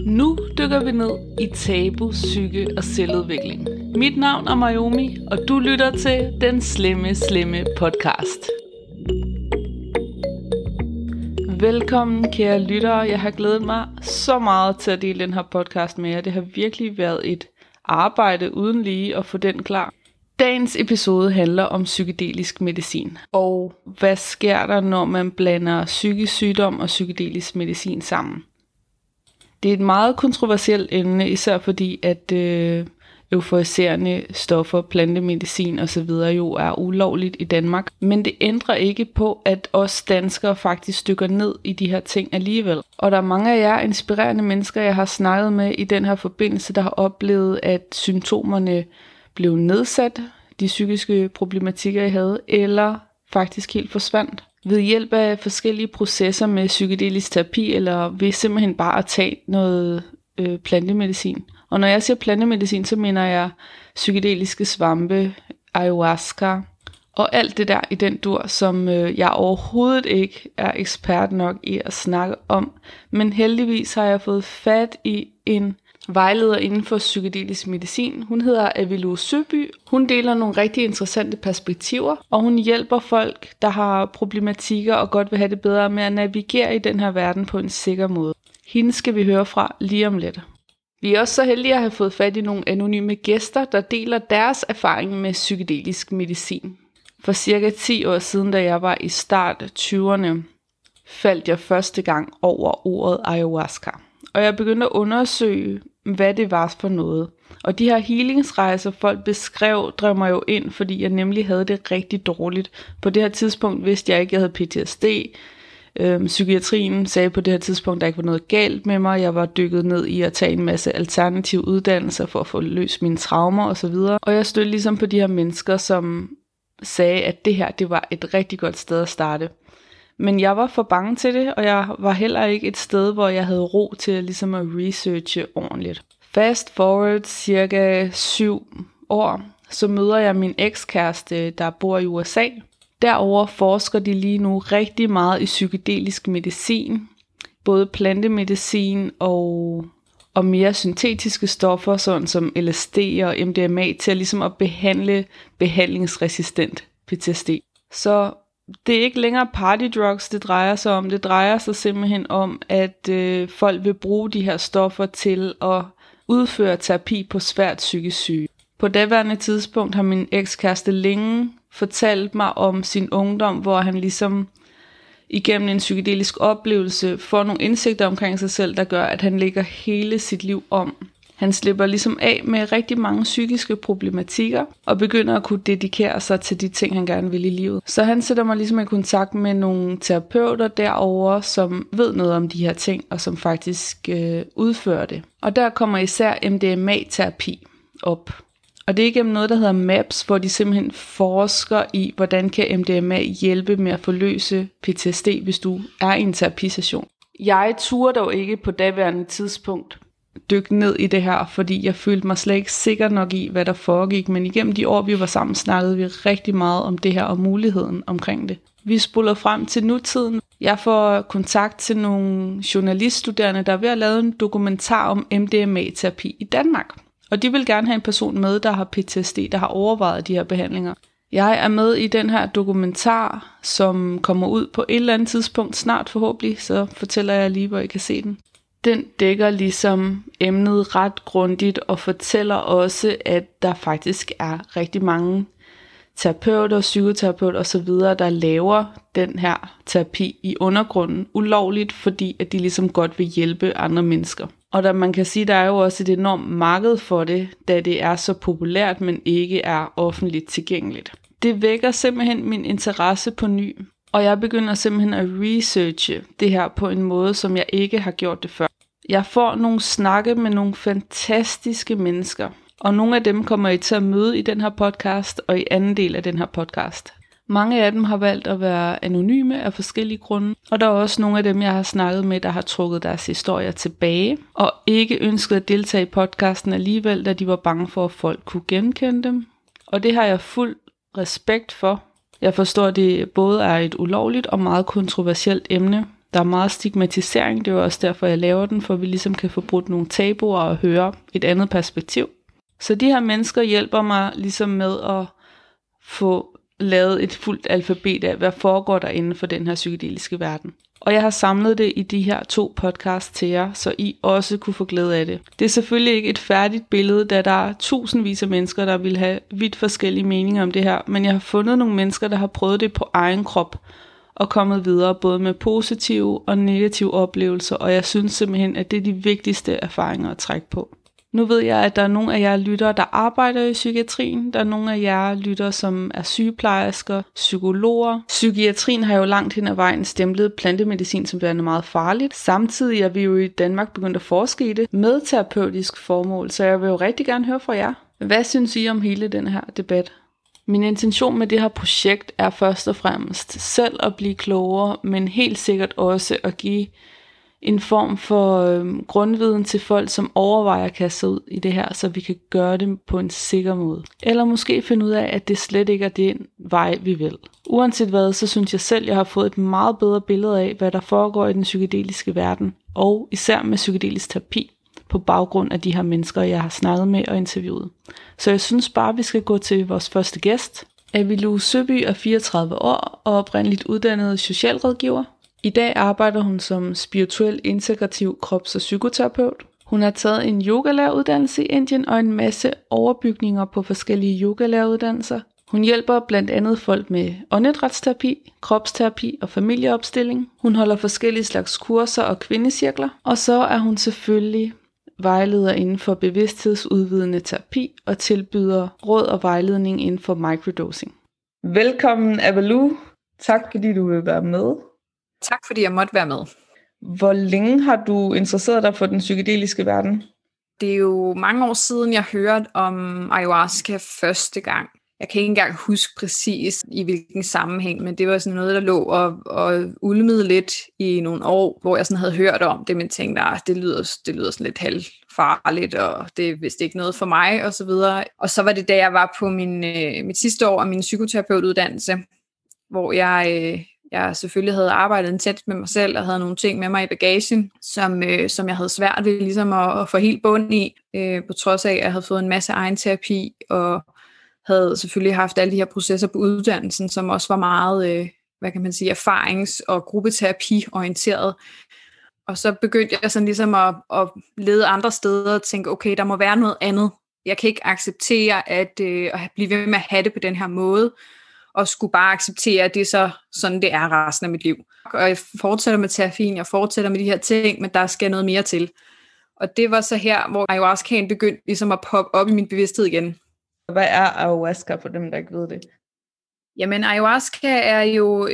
Nu dykker vi ned i tabu, psyke og selvudvikling. Mit navn er Mayomi, og du lytter til Den Slemme podcast. Velkommen kære lyttere. Jeg har glædet mig så meget til at dele den her podcast med jer. Det har virkelig været et arbejde uden lige at få den klar. Dagens episode handler om psykedelisk medicin. Og hvad sker der, når man blander psykisk sygdom og psykedelisk medicin sammen? Det er et meget kontroversielt emne, især fordi at euforiserende stoffer, plantemedicin osv. jo er ulovligt i Danmark. Men det ændrer ikke på, at os danskere faktisk dykker ned i de her ting alligevel. Og der er mange af jer inspirerende mennesker, jeg har snakket med i den her forbindelse, der har oplevet, at symptomerne blev nedsat, de psykiske problematikker, jeg havde, eller faktisk helt forsvandt. Ved hjælp af forskellige processer med psykedelisk terapi, eller ved simpelthen bare at tage noget plantemedicin. Og når jeg siger plantemedicin, så mener jeg psykedeliske svampe, ayahuasca og alt det der i den dur, som jeg overhovedet ikke er ekspert nok i at snakke om. Men heldigvis har jeg fået fat i en vejleder inden for psykedelisk medicin. Hun hedder Avilu Søby. Hun deler nogle rigtig interessante perspektiver, og hun hjælper folk, der har problematikker og godt vil have det bedre med at navigere i den her verden på en sikker måde. Hende skal vi høre fra lige om lidt. Vi er også så heldige at have fået fat i nogle anonyme gæster, der deler deres erfaring med psykedelisk medicin. For cirka 10 år siden, da jeg var i start 20'erne, faldt jeg første gang over ordet ayahuasca. Og jeg begyndte at undersøge, hvad det var for noget. Og de her healingsrejser, folk beskrev, drev mig jo ind, fordi jeg nemlig havde det rigtig dårligt. På det her tidspunkt vidste jeg ikke, at jeg havde PTSD. Psykiatrien sagde på det her tidspunkt, at der ikke var noget galt med mig. Jeg var dykket ned i at tage en masse alternative uddannelser for at få løst mine traumer osv. Og jeg stødte ligesom på de her mennesker, som sagde, at det her det var et rigtig godt sted at starte. Men jeg var for bange til det, og jeg var heller ikke et sted, hvor jeg havde ro til ligesom at researche ordentligt. Fast forward cirka 7 år, så møder jeg min ekskæreste, der bor i USA. Derover forsker de lige nu rigtig meget i psykedelisk medicin, både plantemedicin og mere syntetiske stoffer, sådan som LSD og MDMA, til ligesom at behandle behandlingsresistent PTSD. Så det er ikke længere partydrugs, det drejer sig om. Det drejer sig simpelthen om, at folk vil bruge de her stoffer til at udføre terapi på svært psykisk syge. På daværende tidspunkt har min ekskæreste længe fortalt mig om sin ungdom, hvor han ligesom igennem en psykedelisk oplevelse får nogle indsigter omkring sig selv, der gør, at han lægger hele sit liv om. Han slipper ligesom af med rigtig mange psykiske problematikker og begynder at kunne dedikere sig til de ting, han gerne vil i livet. Så han sætter mig ligesom i kontakt med nogle terapeuter derovre, som ved noget om de her ting og som faktisk udfører det. Og der kommer især MDMA-terapi op. Og det er igennem noget, der hedder MAPS, hvor de simpelthen forsker i, hvordan kan MDMA hjælpe med at forløse PTSD, hvis du er i en terapisession. Jeg turde dog ikke på daværende tidspunkt dykke ned i det her, fordi jeg følte mig slet ikke sikker nok i, hvad der foregik. Men igennem de år, vi var sammen, snakkede vi rigtig meget om det her og muligheden omkring det. Vi spoler frem til nutiden. Jeg får kontakt til nogle journaliststuderende, der er ved at lave en dokumentar om MDMA-terapi i Danmark. Og de vil gerne have en person med, der har PTSD, der har overvejet de her behandlinger. Jeg er med i den her dokumentar, som kommer ud på et eller andet tidspunkt snart forhåbentlig, så fortæller jeg lige, hvor I kan se den. Den dækker ligesom emnet ret grundigt og fortæller også, at der faktisk er rigtig mange terapeuter, psykoterapeuter osv., der laver den her terapi i undergrunden ulovligt, fordi at de ligesom godt vil hjælpe andre mennesker. Og der man kan sige, der er jo også et enormt marked for det, da det er så populært, men ikke er offentligt tilgængeligt. Det vækker simpelthen min interesse på ny, og jeg begynder simpelthen at researche det her på en måde, som jeg ikke har gjort det før. Jeg får nogle snakke med nogle fantastiske mennesker, og nogle af dem kommer I til at møde i den her podcast og i anden del af den her podcast. Mange af dem har valgt at være anonyme af forskellige grunde, og der er også nogle af dem, jeg har snakket med, der har trukket deres historier tilbage, og ikke ønsket at deltage i podcasten alligevel, da de var bange for, at folk kunne genkende dem. Og det har jeg fuld respekt for. Jeg forstår, at det både er et ulovligt og meget kontroversielt emne, Der er meget stigmatisering, det er også derfor, jeg laver den, for vi ligesom kan få brudt nogle tabuer og høre et andet perspektiv. Så de her mennesker hjælper mig ligesom med at få lavet et fuldt alfabet af, hvad foregår der inden for den her psykedeliske verden. Og jeg har samlet det i de her 2 podcasts til jer, så I også kunne få glæde af det. Det er selvfølgelig ikke et færdigt billede, da der er tusindvis af mennesker, der vil have vidt forskellige meninger om det her, men jeg har fundet nogle mennesker, der har prøvet det på egen krop og kommet videre, både med positive og negative oplevelser, og jeg synes simpelthen, at det er de vigtigste erfaringer at trække på. Nu ved jeg, at der er nogle af jer lyttere, der arbejder i psykiatrien. Der er nogle af jer lyttere, som er sygeplejersker, psykologer. Psykiatrien har jo langt hen ad vejen stemplet plantemedicin som værende meget farligt. Samtidig er vi jo i Danmark begyndt at forske i det med terapeutisk formål, så jeg vil jo rigtig gerne høre fra jer. Hvad synes I om hele den her debat? Min intention med det her projekt er først og fremmest selv at blive klogere, men helt sikkert også at give en form for grundviden til folk, som overvejer at kaste sig ud i det her, så vi kan gøre det på en sikker måde. Eller måske finde ud af, at det slet ikke er den vej, vi vil. Uanset hvad, så synes jeg selv, jeg har fået et meget bedre billede af, hvad der foregår i den psykedeliske verden, og især med psykedelisk terapi, på baggrund af de her mennesker, jeg har snakket med og interviewet. Så jeg synes bare, vi skal gå til vores første gæst. Avilu Søby er 34 år og oprindeligt uddannet socialrådgiver. I dag arbejder hun som spirituel integrativ krops- og psykoterapeut. Hun har taget en yogalæreruddannelse i Indien og en masse overbygninger på forskellige yogalæreruddannelser. Hun hjælper blandt andet folk med åndedrætsterapi, kropsterapi og familieopstilling. Hun holder forskellige slags kurser og kvindecirkler. Og så er hun selvfølgelig vejleder inden for bevidsthedsudvidende terapi og tilbyder råd og vejledning inden for microdosing. Velkommen Avilu. Tak fordi du vil være med. Tak fordi jeg måtte være med. Hvor længe har du interesseret dig for den psykedeliske verden? Det er jo mange år siden, jeg hørte om ayahuasca første gang. Jeg kan ikke engang huske præcis i hvilken sammenhæng, men det var sådan noget, der lå og ulmede lidt i nogle år, hvor jeg sådan havde hørt om det, men tænkte, det lyder sådan lidt halvfarligt, og det er vist ikke noget for mig, og så videre. Og så var det, da jeg var på mit sidste år af min psykoterapeutuddannelse, hvor jeg selvfølgelig havde arbejdet tæt med mig selv, og havde nogle ting med mig i bagagen, som jeg havde svært ved ligesom at få helt bund i, på trods af, at jeg havde fået en masse egen terapi, og havde selvfølgelig haft alle de her processer på uddannelsen, som også var meget, erfarings- og gruppeterapi-orienteret. Og så begyndte jeg sådan ligesom at lede andre steder og tænke, okay, der må være noget andet. Jeg kan ikke acceptere at blive ved med at have det på den her måde, og skulle bare acceptere, at det er så sådan, det er resten af mit liv. Og jeg fortsætter med terapien, jeg fortsætter med de her ting, men der skal noget mere til. Og det var så her, hvor ayahuascaen begyndte ligesom at poppe op i min bevidsthed igen. Hvad er ayahuasca for dem, der ikke ved det? Jamen, ayahuasca er jo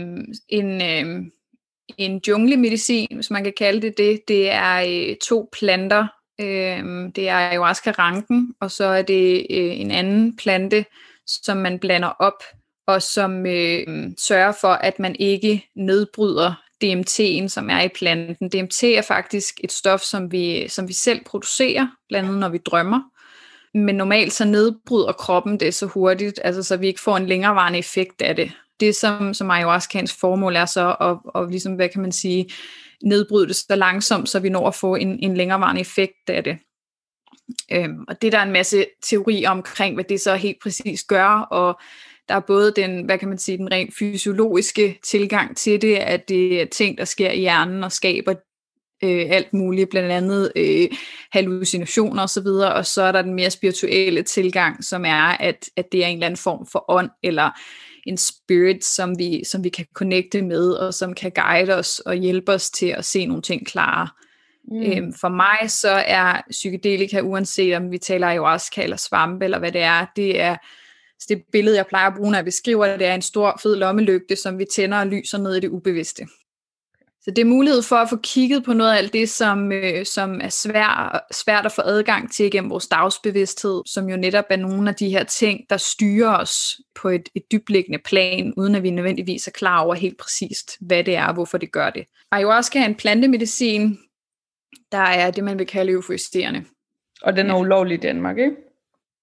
en junglemedicin, hvis man kan kalde det det. Det er 2 planter. Det er ayahuasca-ranken, og så er det en anden plante, som man blander op, og som sørger for, at man ikke nedbryder DMT'en, som er i planten. DMT er faktisk et stof, som vi selv producerer, blandt andet når vi drømmer. Men normalt så nedbryder kroppen det så hurtigt, altså så vi ikke får en længerevarende effekt af det. Det som ayahuascaens formål er så at ligesom, hvad kan man sige, nedbryde det så langsomt, så vi når at få en længerevarende effekt af det. Og det der er en masse teorier omkring, hvad det så helt præcis gør, og der er både den, hvad kan man sige, den rent fysiologiske tilgang til det, at det er ting, der sker i hjernen og skaber alt muligt, blandt andet hallucinationer og så videre, og så er der den mere spirituelle tilgang, som er, at det er en eller anden form for ånd, eller en spirit, som vi kan connecte med, og som kan guide os og hjælpe os til at se nogle ting klare. For mig så er psykedelika, uanset om vi taler ayahuasca eller svampe, eller hvad det er det billede, jeg plejer at bruge, når jeg beskriver det, er en stor, fed lommelygte, som vi tænder og lyser ned i det ubevidste. Så det er mulighed for at få kigget på noget af alt det, som er svært at få adgang til gennem vores dagsbevidsthed, som jo netop er nogle af de her ting, der styrer os på et dybtliggende plan, uden at vi nødvendigvis er klar over helt præcist, hvad det er og hvorfor det gør det. Ayahuasca er en plantemedicin, der er det, man vil kalde euforiserende. Og den er ulovlig i Danmark, ikke?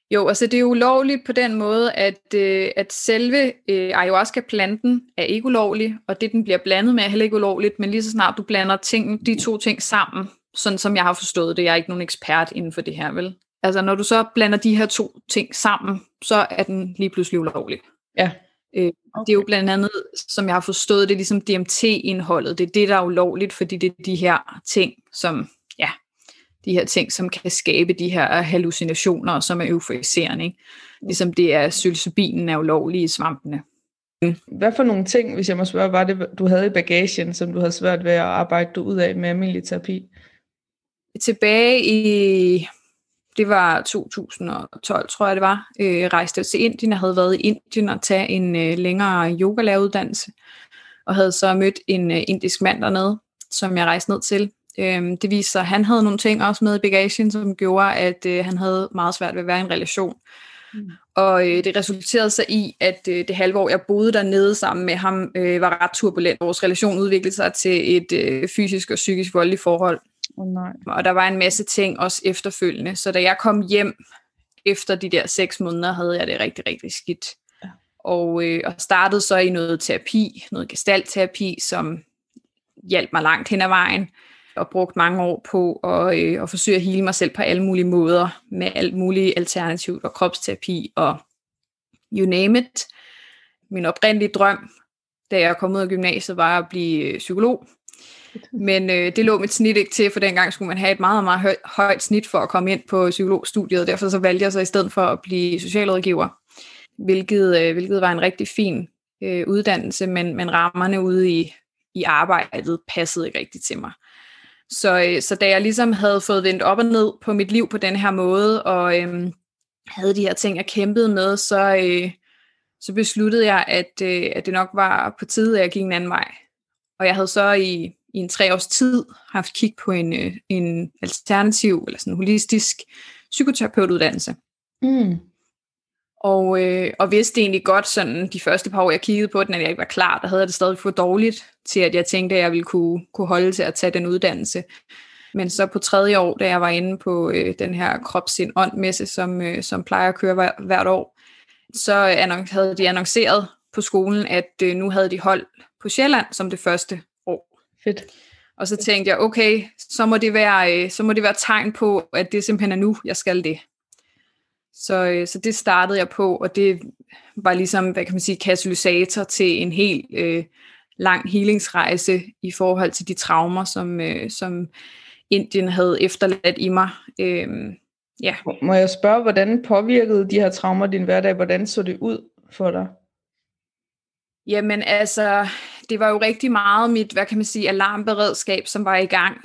Jo, altså det er ulovligt på den måde, at selve ayahuasca-planten er ikke ulovlig, og det, den bliver blandet med, er heller ikke ulovligt, men lige så snart du blander de to ting sammen, sådan som jeg har forstået det, jeg er ikke nogen ekspert inden for det her, vel? Altså når du så blander de her to ting sammen, så er den lige pludselig ulovlig. Ja. Okay. Det er jo blandt andet, som jeg har forstået, det er ligesom DMT-indholdet, det er det, der er ulovligt, fordi det er de her ting, som kan skabe de her hallucinationer, som er euforiserende, ikke? Ligesom det er psilocybinen er ulovlig i svampene. Hvad for nogle ting, hvis jeg må spørge, var det, du havde i bagagen, som du havde svært ved at arbejde ud af med almindelig terapi? Tilbage i, det var 2012, tror jeg det var, rejste jeg til Indien. Jeg havde været i Indien og tage en længere yogalæreruddannelse, og havde så mødt en indisk mand dernede, som jeg rejste ned til. Det viste sig, at han havde nogle ting også med i bagagen, som gjorde, at han havde meget svært ved at være i en relation. Og det resulterede sig i, at det halve år, jeg boede dernede sammen med ham, var ret turbulent. Vores relation udviklede sig til et fysisk og psykisk voldeligt forhold. Nej. Og der var en masse ting også efterfølgende. Så da jeg kom hjem efter de der 6 måneder, havde jeg det rigtig, rigtig skidt. Ja. Og startede så i noget terapi, noget gestaltterapi, som hjalp mig langt hen ad vejen. Og brugt mange år på at forsøge at hele mig selv på alle mulige måder, med alt muligt alternativt, og kropsterapi, og you name it. Min oprindelige drøm, da jeg kom ud af gymnasiet, var at blive psykolog. Men det lå mit snit ikke til, for dengang skulle man have et meget, meget højt snit for at komme ind på psykologstudiet. Derfor så valgte jeg så i stedet for at blive socialrådgiver, hvilket var en rigtig fin uddannelse, men rammerne ude i arbejdet passede ikke rigtigt til mig. Så da jeg ligesom havde fået vendt op og ned på mit liv på den her måde, og havde de her ting, jeg kæmpede med, så besluttede jeg, at det nok var på tide, at jeg gik en anden vej. Og jeg havde så i en 3 års tid haft kig på en alternativ, eller sådan en holistisk psykoterapeutuddannelse. Og vidste egentlig godt, sådan de første par år, jeg kiggede på den, at jeg ikke var klar, der havde jeg det stadig for dårligt til, at jeg tænkte, at jeg ville kunne holde til at tage den uddannelse. Men så på 3. år, da jeg var inde på den her krop-sind-ånd-messe, som plejer at køre hvert år, så havde de annonceret på skolen, at nu havde de hold på Sjælland som det første år. Fedt. Og så tænkte jeg, okay, så må det være tegn på, at det simpelthen er nu, jeg skal det. Så det startede jeg på, og det var ligesom, hvad kan man sige, katalysator til en helt lang healingsrejse i forhold til de traumer, som Indien havde efterladt i mig. Ja. Må jeg spørge, hvordan påvirkede de her traumer din hverdag? Hvordan så det ud for dig? Jamen altså, det var jo rigtig meget mit, hvad kan man sige, alarmberedskab, som var i gang.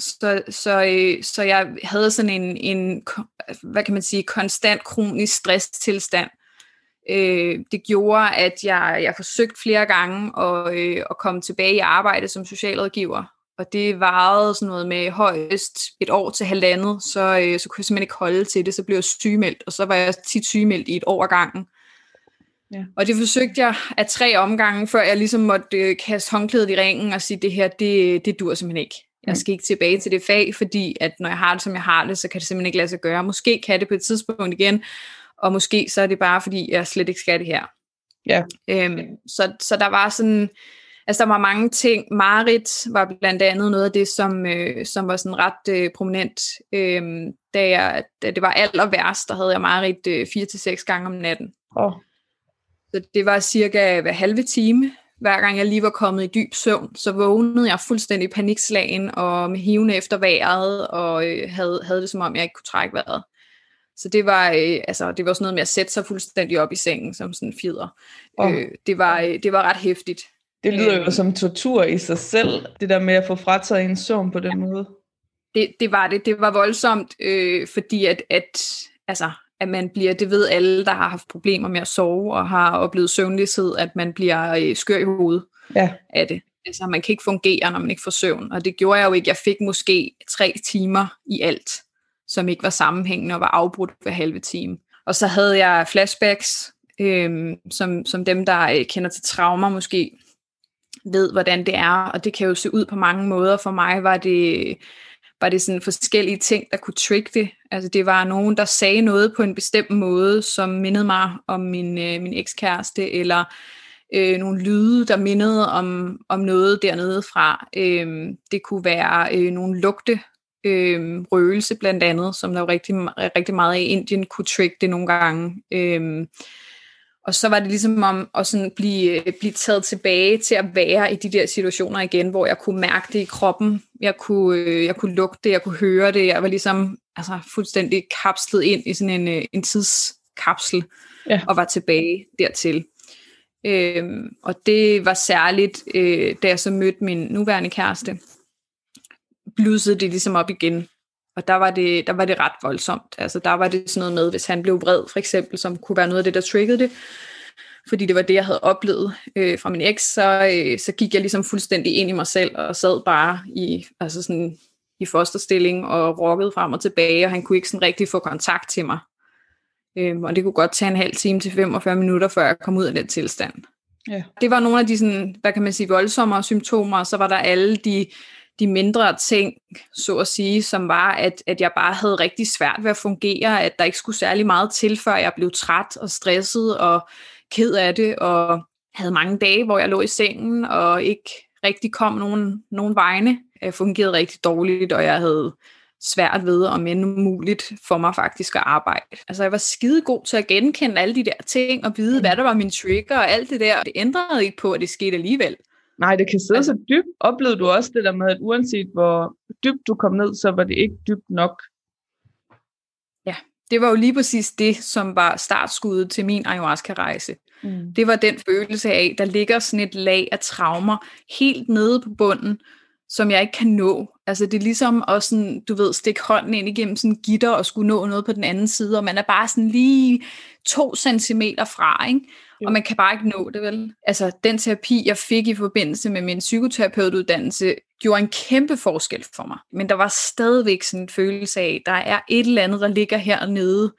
Så jeg havde sådan en hvad kan man sige, konstant kronisk stresstilstand. Det gjorde, at jeg forsøgte flere gange at komme tilbage i arbejde som socialrådgiver. Og det varede sådan noget med højst 1 år til 1,5, så kunne jeg simpelthen ikke holde til det. Så blev jeg sygemeldt, og så var jeg tit sygemeldt i 1 år ad gangen. Ja. Og det forsøgte jeg af 3 omgange, før jeg ligesom måtte kaste håndklædet i ringen og sige, det her, det dur simpelthen ikke. Jeg skal ikke tilbage til det fag, fordi at når jeg har det, som jeg har det, så kan det simpelthen ikke lade sig gøre. Måske kan det på et tidspunkt igen, og måske så er det bare, fordi jeg slet ikke skal det her. Ja. Så der var sådan, altså der var mange ting. Mareridt var blandt andet noget af det, som var sådan ret prominent. Da det var aller værst, der havde jeg mareridt 4 til 6 gange om natten. Så det var cirka hver halve time. Hver gang jeg lige var kommet i dyb søvn, så vågnede jeg fuldstændig panikslagen og med hivende efter vejret, og havde det som om, jeg ikke kunne trække vejret. Så det var, det var sådan noget med at sætte sig fuldstændig op i sengen, som sådan en fjeder. Det var ret hæftigt. Det lyder jo som tortur i sig selv, det der med at få frataget en søvn på den måde. Det var det. Det var voldsomt, fordi at man bliver, det ved alle, der har haft problemer med at sove og har oplevet søvnløshed, at man bliver skør i hovedet af det. Altså man kan ikke fungere, når man ikke får søvn, og det gjorde jeg jo ikke. Jeg fik måske 3 timer i alt, som ikke var sammenhængende og var afbrudt hver halve time. Og så havde jeg flashbacks, som dem, der kender til traumer måske ved, hvordan det er, og det kan jo se ud på mange måder. For mig var var det sådan forskellige ting, der kunne trigge det. Altså det var nogen, der sagde noget på en bestemt måde, som mindede mig om min ekskæreste, eller nogle lyde, der mindede om noget dernede fra. Det kunne være nogle lugte, røgelse blandt andet, som der jo rigtig meget af i Indien kunne trigge det nogle gange. Og så var det ligesom om at sådan blive taget tilbage til at være i de der situationer igen, hvor jeg kunne mærke det i kroppen, jeg kunne lugte det, jeg kunne høre det, jeg var ligesom fuldstændig kapslet ind i sådan en tidskapsel, og var tilbage dertil. Og det var særligt, da jeg så mødte min nuværende kæreste, blussede det ligesom op igen. Og der var det ret voldsomt. Altså der var det sådan noget med, hvis han blev vred for eksempel, som kunne være noget af det, der triggede det. Fordi det var det, jeg havde oplevet fra min eks, så gik jeg ligesom fuldstændig ind i mig selv, og sad bare i fosterstilling og rokkede frem og tilbage, og han kunne ikke sådan rigtig få kontakt til mig. Og det kunne godt tage en halv time til 45 minutter, før jeg kom ud af den tilstand. Ja. Det var nogle af de sådan, hvad kan man sige, voldsommere symptomer, og så var der alle de mindre ting, så at sige, som var, at jeg bare havde rigtig svært ved at fungere, at der ikke skulle særlig meget til, før jeg blev træt og stresset og ked af det, og havde mange dage, hvor jeg lå i sengen, og ikke rigtig kom nogen vegne. Jeg fungerede rigtig dårligt, og jeg havde svært ved, om end umuligt for mig faktisk at arbejde. Altså jeg var skide god til at genkende alle de der ting, og vide, hvad der var min trigger, og alt det der. Det ændrede ikke på, at det skete alligevel. Nej, det kan sidde så dybt. Oplevede du også det der med, at uanset hvor dybt du kom ned, så var det ikke dybt nok? Ja, det var jo lige præcis det, som var startskuddet til min ayahuasca-rejse. Det var den følelse af, der ligger sådan et lag af traumer helt nede på bunden, som jeg ikke kan nå. Altså det er ligesom at sådan, du ved, stikke hånden ind igennem sådan en gitter og skulle nå noget på den anden side, og man er bare sådan lige 2 centimeter fra, ikke? Og man kan bare ikke nå det, vel? Altså den terapi, jeg fik i forbindelse med min psykoterapeutuddannelse, gjorde en kæmpe forskel for mig. Men der var stadigvæk sådan en følelse af, der er et eller andet, der ligger hernede,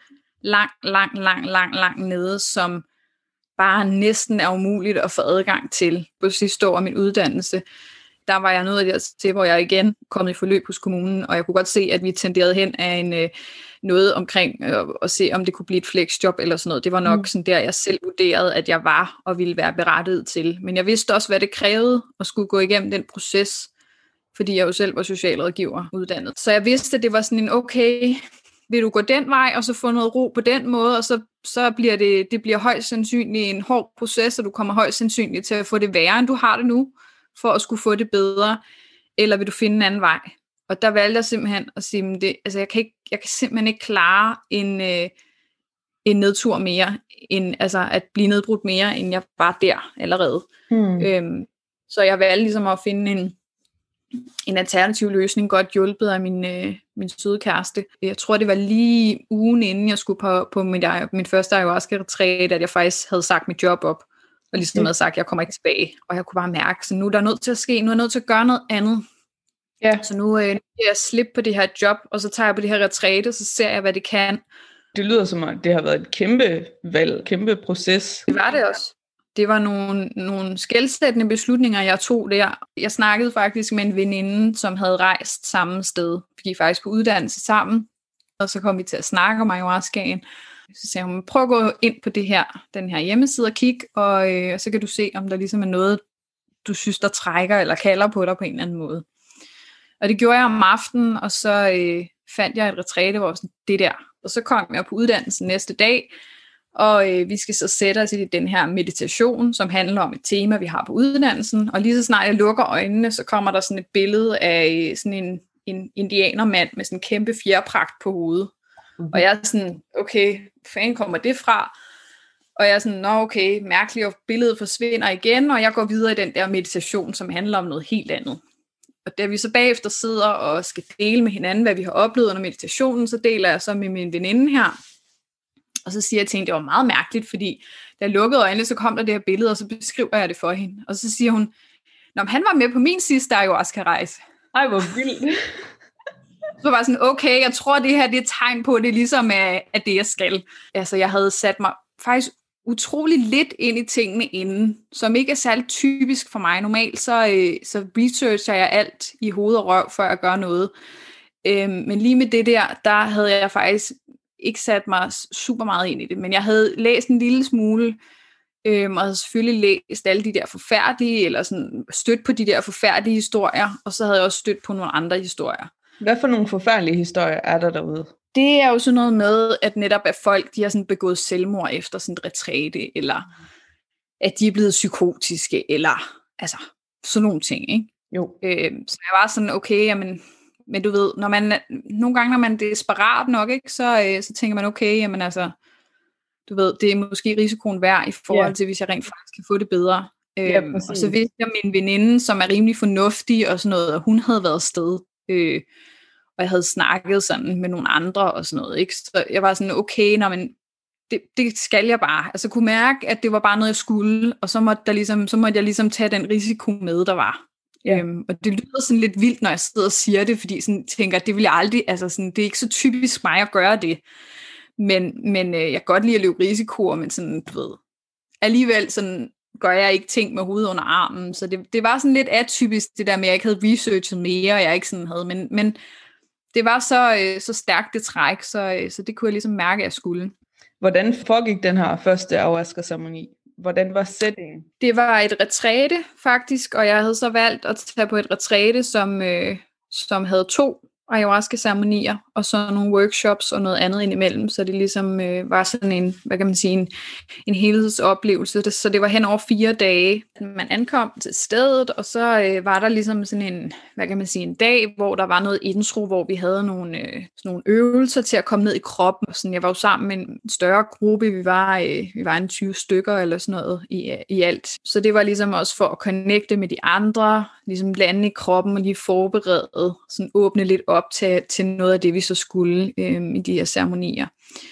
langt nede, som bare næsten er umuligt at få adgang til. På sidste år af min uddannelse, der var jeg nået dertil, hvor jeg igen kom i forløb hos kommunen, og jeg kunne godt se, at vi tenderede hen af noget omkring at se, om det kunne blive et flexjob eller sådan noget. Det var nok sådan der, jeg selv vurderede, at jeg var og ville være berettiget til. Men jeg vidste også, hvad det krævede at skulle gå igennem den proces, fordi jeg jo selv var socialrådgiver uddannet. Så jeg vidste, at det var sådan en, okay, vil du gå den vej, og så få noget ro på den måde, og så bliver det bliver højst sandsynligt en hård proces, og du kommer højst sandsynligt til at få det værre, end du har det nu, for at skulle få det bedre, eller vil du finde en anden vej? Og der valgte jeg simpelthen at sige, jeg kan simpelthen ikke klare en nedtur mere, at blive nedbrudt mere, end jeg var der allerede. Så jeg valgte ligesom at finde en alternativ løsning, godt hjulpet af min søde kæreste. Jeg tror, det var lige ugen inden jeg skulle på min første ayahuasca-retræte, at jeg faktisk havde sagt mit job op, og ligesom havde sagt, at jeg kommer ikke tilbage. Og jeg kunne bare mærke, så nu er der nødt til at ske, nu er jeg nødt til at gøre noget andet. Ja. Så nu er jeg slippe på det her job, og så tager jeg på det her retræte, og så ser jeg, hvad det kan. Det lyder som om, det har været et kæmpe valg, kæmpe proces. Det var det også. Det var nogle skelsættende beslutninger, jeg tog der. Jeg snakkede faktisk med en veninde, som havde rejst samme sted. Vi gik faktisk på uddannelse sammen, og så kom vi til at snakke om ayahuascaen. Så sagde hun, prøv at gå ind på den her hjemmeside og kig, og så kan du se, om der ligesom er noget, du synes, der trækker eller kalder på dig på en eller anden måde. Og det gjorde jeg om aftenen, og så fandt jeg et retræte, hvor sådan, det der. Og så kom jeg på uddannelsen næste dag, og vi skal så sætte os i den her meditation, som handler om et tema, vi har på uddannelsen. Og lige så snart jeg lukker øjnene, så kommer der sådan et billede af sådan en indianermand med sådan en kæmpe fjerpragt på hovedet. Og jeg er sådan, okay, fanden kommer det fra? Og jeg er sådan, okay, mærkeligt, og billedet forsvinder igen, og jeg går videre i den der meditation, som handler om noget helt andet. Og da vi så bagefter sidder og skal dele med hinanden, hvad vi har oplevet under meditationen, så deler jeg så med min veninde her. Og så siger jeg til hende, det var meget mærkeligt, fordi da jeg lukkede øjnene, så kom der det her billede, og så beskriver jeg det for hende. Og så siger hun, han var med på min sidste ayahuasca-rejse. Ej, hvor vildt. Så var sådan, okay, jeg tror, det her det er et tegn på, at det ligesom er det, jeg skal. Altså, jeg havde sat mig faktisk utrolig lidt ind i tingene inden, som ikke er særlig typisk for mig. Normalt så researcher jeg alt i hoved og røv, før jeg gør noget. Men lige med det der havde jeg faktisk ikke sat mig super meget ind i det, men jeg havde læst en lille smule, og havde selvfølgelig læst alle de der forfærdelige, eller sådan stødt på de der forfærdelige historier, og så havde jeg også stødt på nogle andre historier. Hvad for nogle forfærdelige historier er der derude? Det er jo sådan noget med, at netop at folk, de har sådan begået selvmord efter sådan et retræte, eller at de er blevet psykotiske, eller altså sådan nogle ting, ikke? Jo. Så jeg var sådan, okay, jamen, men du ved, nogle gange, når man er desperat nok, ikke, så tænker man, okay, jamen altså, du ved, det er måske risikoen værd i forhold til, hvis jeg rent faktisk kan få det bedre. Og så vidste jeg min veninde, som er rimelig fornuftig og sådan noget, og hun havde været afsted, og jeg havde snakket sådan med nogle andre og sådan noget, ikke? Så jeg var sådan, okay, men det skal jeg bare. Altså kunne mærke, at det var bare noget, jeg skulle, og så måtte jeg ligesom tage den risiko med, der var. Og det lyder sådan lidt vildt, når jeg sidder og siger det, fordi sådan tænker, at det vil jeg aldrig, altså sådan, det er ikke så typisk mig at gøre det. Men jeg kan godt lide at løbe risikoer, men sådan, du ved, alligevel sådan gør jeg ikke ting med hovedet under armen, så det var sådan lidt atypisk, det der med, at jeg ikke havde researchet mere, og jeg ikke sådan havde, men det var så stærkt det træk, så det kunne jeg ligesom mærke, at jeg skulle. Hvordan foregik den her første ayahuasca-ceremoni? Hvordan var settingen? Det var et retræte faktisk, og jeg havde så valgt at tage på et retræte, som havde 2 ayahuasca-ceremonier, og så nogle workshops og noget andet indimellem, så det ligesom var sådan en, hvad kan man sige, en helhedsoplevelse. Så det var hen over 4 dage, man ankom til stedet, og så var der ligesom sådan en, hvad kan man sige, en dag, hvor der var noget intro, hvor vi havde nogle øvelser til at komme ned i kroppen. Sådan, jeg var jo sammen med en større gruppe, vi var en 20 stykker eller sådan noget i alt. Så det var ligesom også for at connecte med de andre, ligesom lande i kroppen og lige forberede, sådan åbne lidt op til noget af det, vi så skulle i de her ceremonier.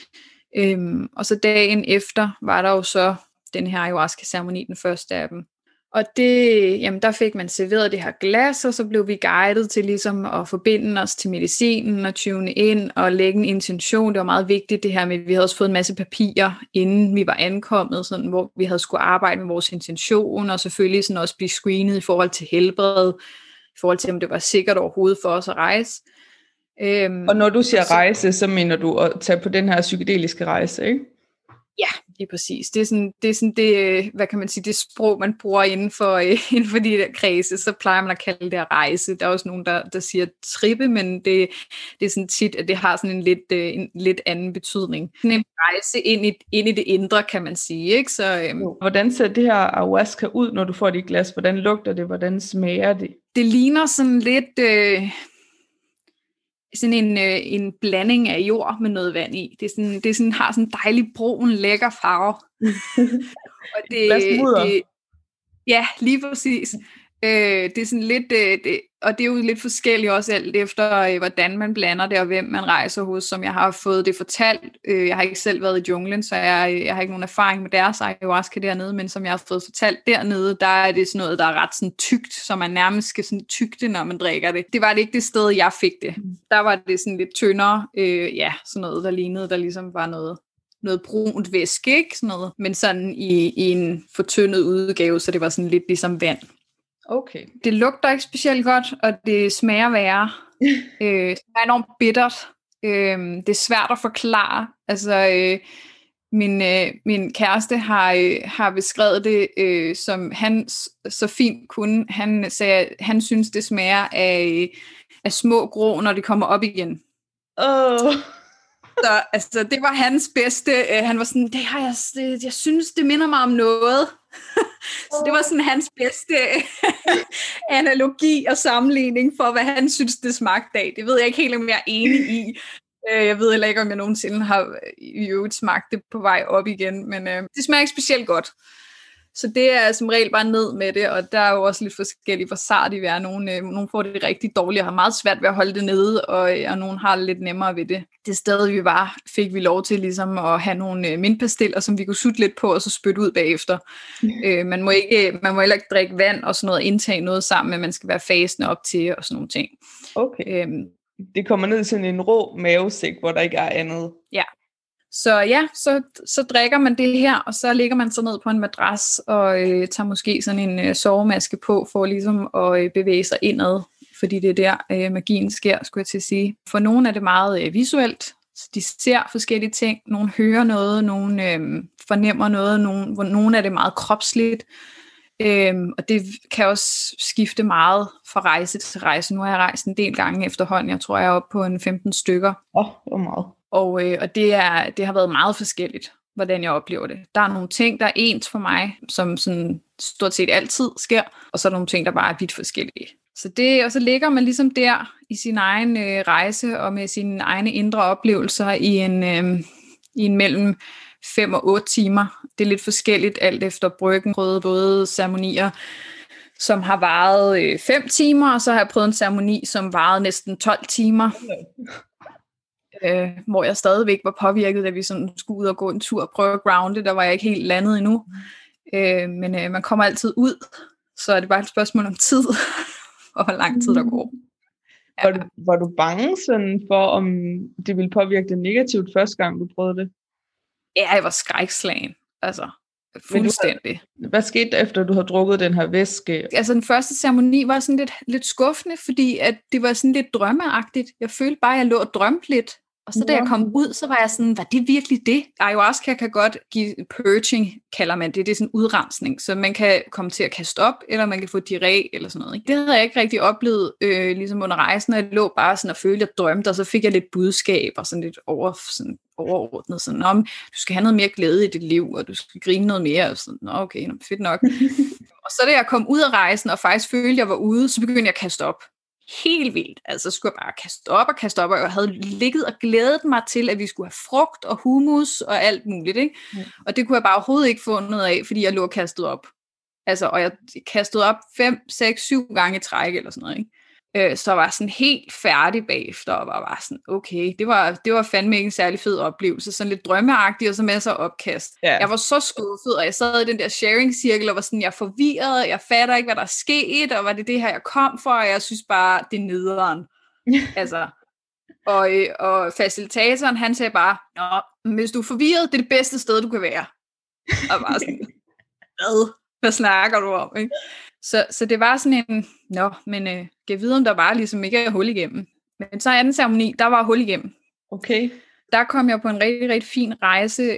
Og så dagen efter var der jo så den her ayahuasca-ceremoni, den første af dem. Og der fik man serveret det her glas, og så blev vi guidet til ligesom at forbinde os til medicinen og tune ind og lægge en intention. Det var meget vigtigt det her med, at vi havde også fået en masse papirer, inden vi var ankommet, sådan, hvor vi havde skulle arbejde med vores intention, og selvfølgelig sådan også blive screenet i forhold til helbred, i forhold til om det var sikkert overhovedet for os at rejse. Og når du siger rejse, så mener du at tage på den her psykedeliske rejse, ikke? Ja, det er præcis. Det er sådan det, hvad kan man sige, det sprog, man bruger inden for de der kredse, så plejer man at kalde det at rejse. Der er også nogen, der siger trippe, men det er sådan tit, at det har sådan en lidt anden betydning. Sådan en rejse ind i det indre, kan man sige, ikke? Så, Hvordan ser det her ayahuasca ud, når du får det i glas? Hvordan lugter det? Hvordan smager det? Det ligner sådan lidt sådan en blanding af jord med noget vand i. Det har sådan en dejlig brun, lækker farve. Og det ja, lige præcis. Det er sådan lidt, og det er jo lidt forskelligt også alt efter, hvordan man blander det, og hvem man rejser hos, som jeg har fået det fortalt. Jeg har ikke selv været i junglen, så jeg har ikke nogen erfaring med deres ayahuasca dernede, men som jeg har fået fortalt dernede, der er det sådan noget, der er ret sådan tykt, så man nærmest skal sådan tygge det, når man drikker det. Det var det ikke det sted, jeg fik det. Der var det sådan lidt tyndere, sådan noget, der lignede, der ligesom var noget brunt væske, ikke? Sådan noget, men sådan i en fortyndet udgave, så det var sådan lidt ligesom vand. Okay. Det lugter ikke specielt godt, og det smager værre. Det er enormt bittert. Det er svært at forklare. Altså, min kæreste har beskrevet det, som han så fint kunne. Han sagde, at han synes, det smager af små grå, når de kommer op igen. Så altså, det var hans bedste. Han var sådan, jeg synes, det minder mig om noget. Så det var sådan hans bedste analogi og sammenligning for, hvad han synes, det smagte af. Det ved jeg ikke helt, om jeg er enig i. Jeg ved heller ikke, om jeg nogensinde har i øvrigt smagt det på vej op igen, men det smager ikke specielt godt. Så det er som regel bare ned med det, og der er jo også lidt forskelligt, hvor sart de er. Nogle får det rigtig dårligt og har meget svært ved at holde det nede, og nogle har det lidt nemmere ved det. Det sted, vi var, fik vi lov til ligesom at have nogle mintpastiller, som vi kunne sutte lidt på, og så spytte ud bagefter. Man må heller ikke drikke vand og sådan noget, indtage noget sammen, men man skal være fasende op til og sådan nogle ting. Okay. Det kommer ned i sådan en rå mavesæk, hvor der ikke er andet. Ja. Så ja, så drikker man det her, og så ligger man så ned på en madras og tager måske sådan en sovemaske på, for ligesom at bevæge sig indad, fordi det er der magien sker, skulle jeg til at sige. For nogle er det meget visuelt, så de ser forskellige ting, nogle hører noget, nogle fornemmer noget, nogle er det meget kropsligt, og det kan også skifte meget fra rejse til rejse. Nu har jeg rejst en del gange efterhånden, jeg tror jeg er oppe på en 15 stykker. Det var meget. Og det har været meget forskelligt, hvordan jeg oplever det. Der er nogle ting, der er ens for mig, som sådan stort set altid sker, og så er der nogle ting, der bare er vidt forskellige. Og så ligger man ligesom der i sin egen rejse, og med sine egne indre oplevelser i en mellem 5 og 8 timer. Det er lidt forskelligt alt efter bryggen. Prøvet både ceremonier, som har varet 5 timer, og så har jeg prøvet en ceremoni, som varede næsten 12 timer. Hvor jeg stadigvæk var påvirket, da vi sådan skulle ud og gå en tur og prøve at grounde. Der var jeg ikke helt landet endnu. Men man kommer altid ud, så er det bare et spørgsmål om tid, og hvor lang tid der går. Ja. Var du bange sådan for, om det ville påvirke det negativt første gang, du prøvede det? Ja, jeg var skrækslagen. Altså, fuldstændig. Hvad skete der efter, du havde drukket den her væske? Altså, den første ceremoni var sådan lidt skuffende, fordi at det var sådan lidt drømmeagtigt. Jeg følte bare, at jeg lå og drømte lidt. Og så da jeg kom ud, så var jeg sådan, var det virkelig det? Ayahuasca kan godt give purging, kalder man det. Det er sådan en udrensning, så man kan komme til at kaste op, eller man kan få diarré, eller sådan noget. Ikke? Det havde jeg ikke rigtig oplevet ligesom under rejsen, og jeg lå bare sådan og følte, at jeg drømte, og så fik jeg lidt budskab, og sådan lidt overordnet, sådan, om du skal have noget mere glæde i dit liv, og du skal grine noget mere, og sådan, okay, fedt nok. Og så da jeg kom ud af rejsen, og faktisk følte, at jeg var ude, så begyndte jeg at kaste op. Helt vildt. Altså skulle jeg bare kaste op, og jeg havde ligget og glædet mig til, at vi skulle have frugt og hummus og alt muligt, ikke? Og det kunne jeg bare overhovedet ikke få noget af, fordi jeg lå kastet op. Altså, og jeg kastede op 5, 6, 7 gange i træk eller sådan noget, ikke? Så var jeg sådan helt færdig bagefter, og var bare sådan, okay, det var fandme ikke en særlig fed oplevelse, sådan lidt drømmeagtig, og så masser af opkast. Yeah. Jeg var så skuffet, og jeg sad i den der sharing-cirkel, og var sådan, jeg er forvirret, jeg fatter ikke, hvad der er sket, og var det her, jeg kom for, og jeg synes bare, det er nederen. Altså, og facilitatoren, han sagde bare, hvis du er forvirret, det er det bedste sted, du kan være. Og bare sådan, hvad snakker du om, ikke? Så det var sådan en, kan vide, om der var ligesom ikke er hul igennem. Men så anden ceremoni, der var hul igennem. Okay. Der kom jeg på en rigtig, rigtig fin rejse,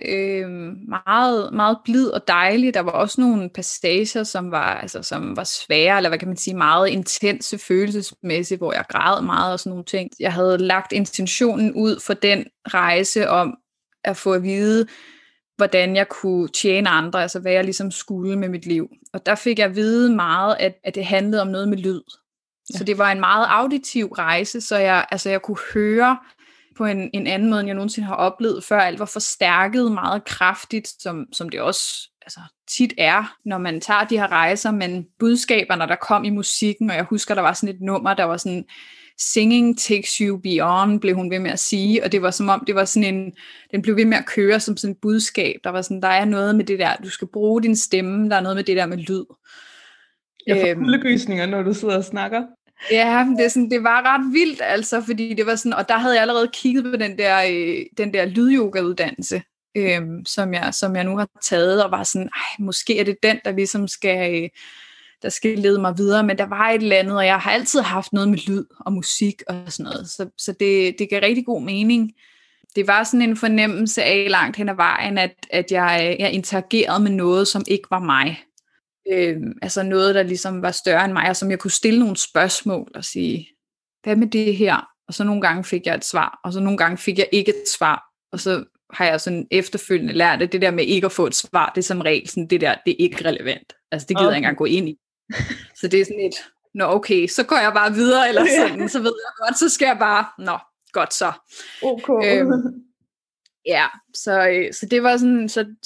meget, meget blid og dejlig. Der var også nogle passager, som var svære, eller hvad kan man sige, meget intense følelsesmæssigt, hvor jeg græd meget og sådan nogle ting. Jeg havde lagt intentionen ud for den rejse om at få at vide, hvordan jeg kunne tjene andre, altså hvad jeg ligesom skulle med mit liv. Og der fik jeg at vide meget, at det handlede om noget med lyd. Ja. Så det var en meget auditiv rejse, så jeg kunne høre på en anden måde, end jeg nogensinde har oplevet, før alt var forstærket meget kraftigt, som det også tit er, når man tager de her rejser, men budskaberne, der kom i musikken, og jeg husker, der var sådan et nummer, der var sådan, singing takes you beyond, blev hun ved med at sige, og det var som om, det var sådan den blev ved med at køre som sådan et budskab, der var sådan, der er noget med det der, du skal bruge din stemme, der er noget med det der med lyd. Jeg får kuldegysninger, når du sidder og snakker. Ja, det var ret vildt, altså, fordi det var sådan, og der havde jeg allerede kigget på den der lydyoga-uddannelse, som jeg nu har taget, og var sådan, måske er det den, der ligesom der skal lede mig videre, men der var et eller andet, og jeg har altid haft noget med lyd og musik og sådan noget, så det gav rigtig god mening. Det var sådan en fornemmelse af langt hen ad vejen, at jeg interagerede med noget, som ikke var mig. Altså noget, der ligesom var større end mig, og som jeg kunne stille nogle spørgsmål og sige, hvad med det her? Og så nogle gange fik jeg et svar, og så nogle gange fik jeg ikke et svar, og så har jeg sådan efterfølgende lært, at det der med ikke at få et svar, det er som regel sådan, det er ikke relevant. Altså det gider jeg ikke engang gå ind i. Så det er sådan okay, så går jeg bare videre, eller sådan, så ved jeg godt, så skal jeg bare, godt så. Okay. Ja, så det var sådan,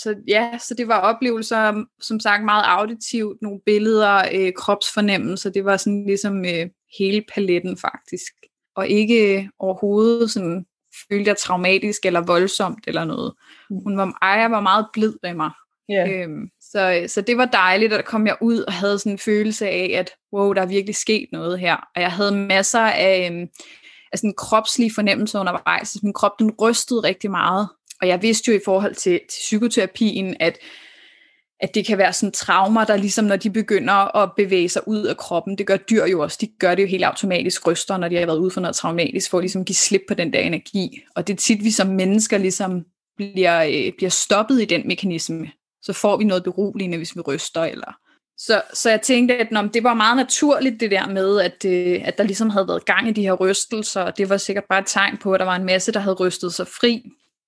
så det var oplevelser, som sagt meget auditivt, nogle billeder, kropsfornemmelser, det var sådan ligesom hele paletten faktisk, og ikke overhovedet sådan, følte jeg traumatisk eller voldsomt eller noget. Jeg var meget blid ved mig. Yeah. Så det var dejligt, og der kom jeg ud og havde sådan en følelse af, at wow, der er virkelig sket noget her, og jeg havde masser af sådan kropslige fornemmelser undervejs. Min krop, den rystede rigtig meget, og jeg vidste jo i forhold til psykoterapien, at at det kan være sådan traumer, der ligesom, når de begynder at bevæge sig ud af kroppen, det gør dyr jo også, de gør det jo helt automatisk, ryster, når de har været ude for noget traumatisk, for at ligesom give slip på den der energi. Og det er tit, vi som mennesker ligesom bliver stoppet i den mekanisme. Så får vi noget beroligende, hvis vi ryster. Eller. Så jeg tænkte, at det var meget naturligt det der med, at der ligesom havde været gang i de her rystelser, og det var sikkert bare et tegn på, at der var en masse, der havde rystet sig fri.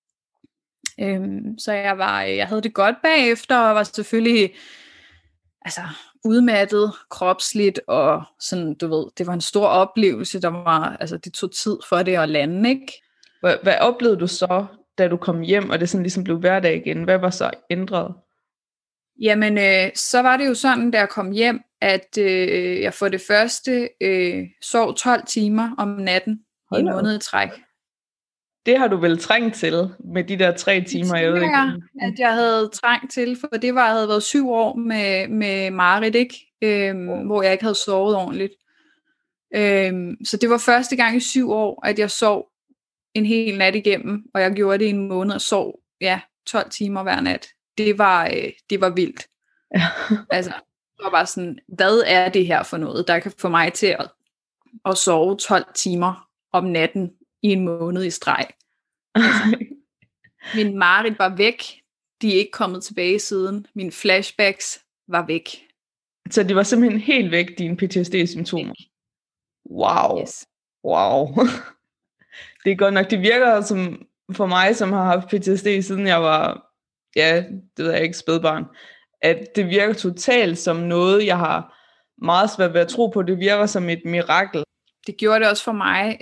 Så jeg havde det godt bagefter, og var selvfølgelig udmattet, kropsligt, og sådan, du ved, det var en stor oplevelse, det tog tid for det at lande, ikke? Hvad oplevede du så, da du kom hjem, og det sådan ligesom blev hverdag igen? Hvad var så ændret? Jamen, så var det jo sådan, da jeg kom hjem, at jeg for det første sov 12 timer om natten i en måned i træk. Det har du vel trængt til med de der 3 timer? Jeg ved ikke. At jeg havde trængt til, for det havde været 7 år med Marit, ikke? Hvor jeg ikke havde sovet ordentligt. Så det var første gang i 7 år, at jeg sov en hel nat igennem, og jeg gjorde det i en måned og sov 12 timer hver nat. Det var vildt. Ja. Altså, det var bare sådan, hvad er det her for noget, der kan få mig til at sove 12 timer om natten i en måned i streg? Altså, min Marit var væk. De er ikke kommet tilbage siden. Mine flashbacks var væk. Så de var simpelthen helt væk, dine PTSD-symptomer? Wow. Yes. Wow. Det er godt nok, det virker som for mig, som har haft PTSD, siden jeg var, det ved jeg ikke, spædbarn, at det virker totalt som noget, jeg har meget svært ved at tro på. Det virker som et mirakel. Det gjorde det også for mig,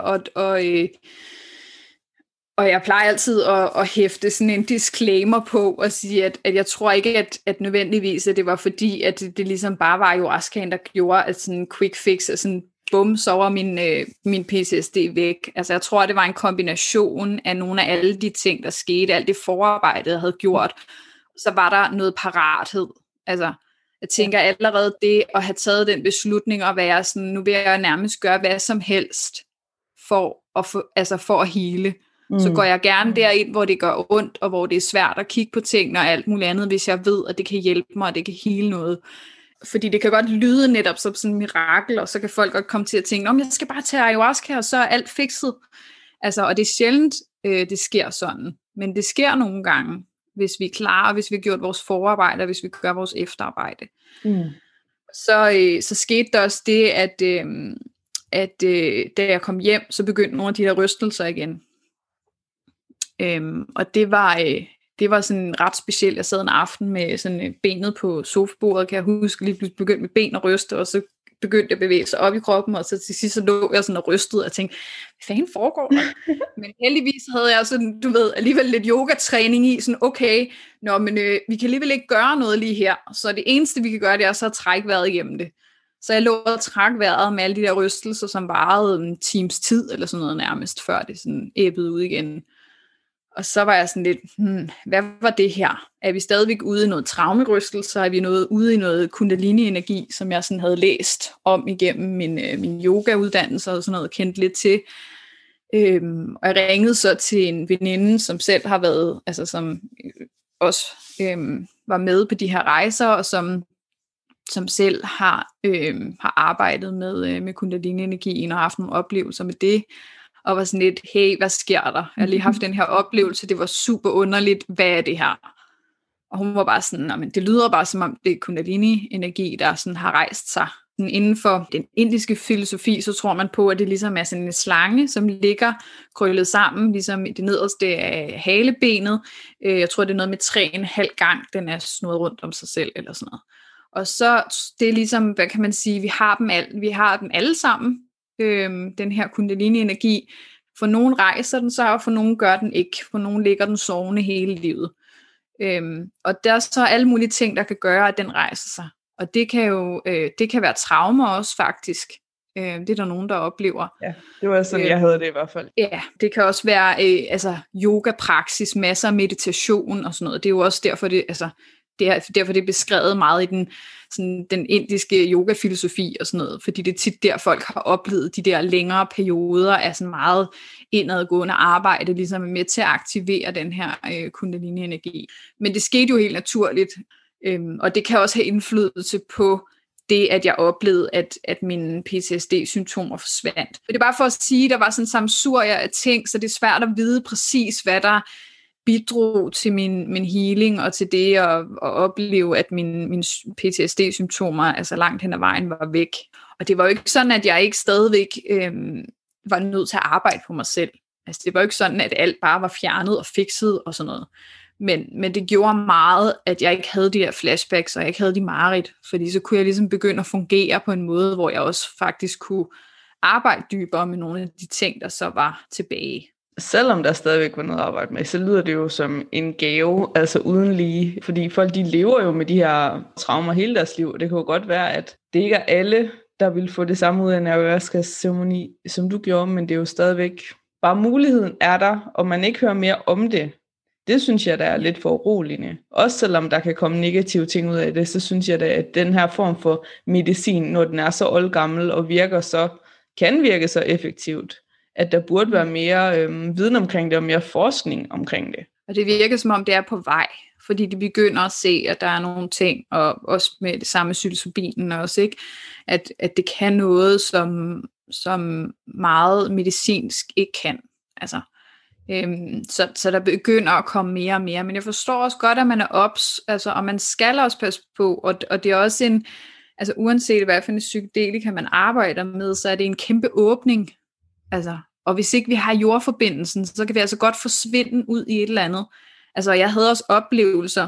og jeg plejer altid at hæfte sådan en disclaimer på og sige, at jeg tror ikke, at nødvendigvis, at det var fordi, at det ligesom bare var ayahuascaen, der gjorde, at sådan en quick fix, og sådan bum, så var min PTSD væk. Altså jeg tror, det var en kombination af nogle af alle de ting, der skete, alt det forarbejde, jeg havde gjort. Så var der noget parathed. Altså jeg tænker allerede det at have taget den beslutning og være sådan, nu vil jeg nærmest gøre hvad som helst for at hele. Så går jeg gerne derind, hvor det gør ondt, og hvor det er svært at kigge på tingene og alt muligt andet, hvis jeg ved, at det kan hjælpe mig, og det kan hele noget. Fordi det kan godt lyde netop som sådan et mirakel, og så kan folk godt komme til at tænke, jeg skal bare tage ayahuasca, og så er alt fikset. Altså, og det er sjældent, det sker sådan. Men det sker nogle gange, hvis vi er klar, og hvis vi har gjort vores forarbejde, og hvis vi gør vores efterarbejde. Så skete der også det, at da jeg kom hjem, så begyndte nogle af de der rystelser igen. Og det var sådan ret specielt. Jeg sad en aften med sådan benet på sofabordet, kan jeg huske, lige pludselig begyndte med ben at ryste, og så begyndte jeg at bevæge sig op i kroppen, og så til sidst så lå jeg sådan og rystede, og tænkte, hvad fanden foregår der? Men heldigvis havde jeg sådan, du ved, alligevel lidt yogatræning i, sådan okay, vi kan alligevel ikke gøre noget lige her, så det eneste vi kan gøre, det er så at trække vejret igennem det. Så jeg lå og trak vejret med alle de der rystelser, som varede en times tid, eller sådan noget nærmest, før det sådan æbbede ud igen. Og så var jeg sådan lidt, hvad var det her? Er vi stadigvæk ude i noget traumerystelser? Er vi ude i noget kundalini-energi, som jeg sådan havde læst om igennem min yoga-uddannelse og sådan noget, kendt lidt til. Og jeg ringede så til en veninde, som selv har været, altså som også var med på de her rejser, og som selv har arbejdet med kundalini-energien og haft nogle oplevelser med det. Og var sådan lidt, hey, hvad sker der? Jeg har lige haft den her oplevelse, det var super underligt, hvad er det her? Og hun var bare sådan, men det lyder bare som om det er kundalini-energi, der sådan har rejst sig. Sådan inden for den indiske filosofi, så tror man på, at det ligesom er sådan en slange, som ligger krøllet sammen, ligesom det nederste af halebenet. Jeg tror, det er noget med 3,5 gang, den er snurret rundt om sig selv, eller sådan noget. Og så, det er ligesom, hvad kan man sige, vi har dem alle sammen, den her kundalini-energi. For nogen rejser den sig, og for nogen gør den ikke. For nogen ligger den sovende hele livet. Og der er så alle mulige ting, der kan gøre, at den rejser sig. Og det kan jo det kan være traumer også faktisk. Det er der nogen, der oplever. Ja, det var sådan, jeg havde det i hvert fald. Ja, det kan også være yoga-praksis, masser af meditation og sådan noget. Det er jo også derfor, det er beskrevet meget i den indiske yoga-filosofi og sådan noget, fordi det er tit der, folk har oplevet de der længere perioder af sådan meget indadgående arbejde, ligesom med til at aktivere den her kundalini-energi. Men det skete jo helt naturligt. Og det kan også have indflydelse på det, at jeg oplevede, at mine PTSD-symptomer forsvandt. Det er bare for at sige, at der var sådan en sammensurium af ting, så det er svært at vide præcis, hvad der bidrog til min healing, og til det at opleve, at mine PTSD-symptomer altså langt hen ad vejen var væk. Og det var jo ikke sådan, at jeg ikke stadigvæk var nødt til at arbejde på mig selv. Altså det var jo ikke sådan, at alt bare var fjernet og fikset og sådan noget. Men det gjorde meget, at jeg ikke havde de der flashbacks, og jeg ikke havde de mareridt, fordi så kunne jeg ligesom begynde at fungere på en måde, hvor jeg også faktisk kunne arbejde dybere med nogle af de ting, der så var tilbage. Selvom der stadigvæk var noget at arbejde med, så lyder det jo som en gave, altså uden lige, fordi folk de lever jo med de her traumer hele deres liv, og det kan jo godt være, at det ikke er alle, der vil få det samme ud af en ayahuasca-ceremoni, som du gjorde, men det er jo stadigvæk, bare muligheden er der, og man ikke hører mere om det. Det synes jeg, der er lidt for uroligende. Også selvom der kan komme negative ting ud af det, så synes jeg da, at den her form for medicin, når den er så oldgammel og kan virke så effektivt, at der burde være mere viden omkring det, og mere forskning omkring det. Og det virker som om, det er på vej, fordi de begynder at se, at der er nogle ting, og også med det samme psilocybinen også, ikke? At det kan noget, som meget medicinsk ikke kan. Altså, så der begynder at komme mere og mere, men jeg forstår også godt, at man er ops, altså, og man skal også passe på, og det er også altså uanset hvad for en psykedelika man arbejder med, så er det en kæmpe åbning, altså, og hvis ikke vi har jordforbindelsen, så kan vi altså godt forsvinde ud i et eller andet. Altså jeg havde også oplevelser,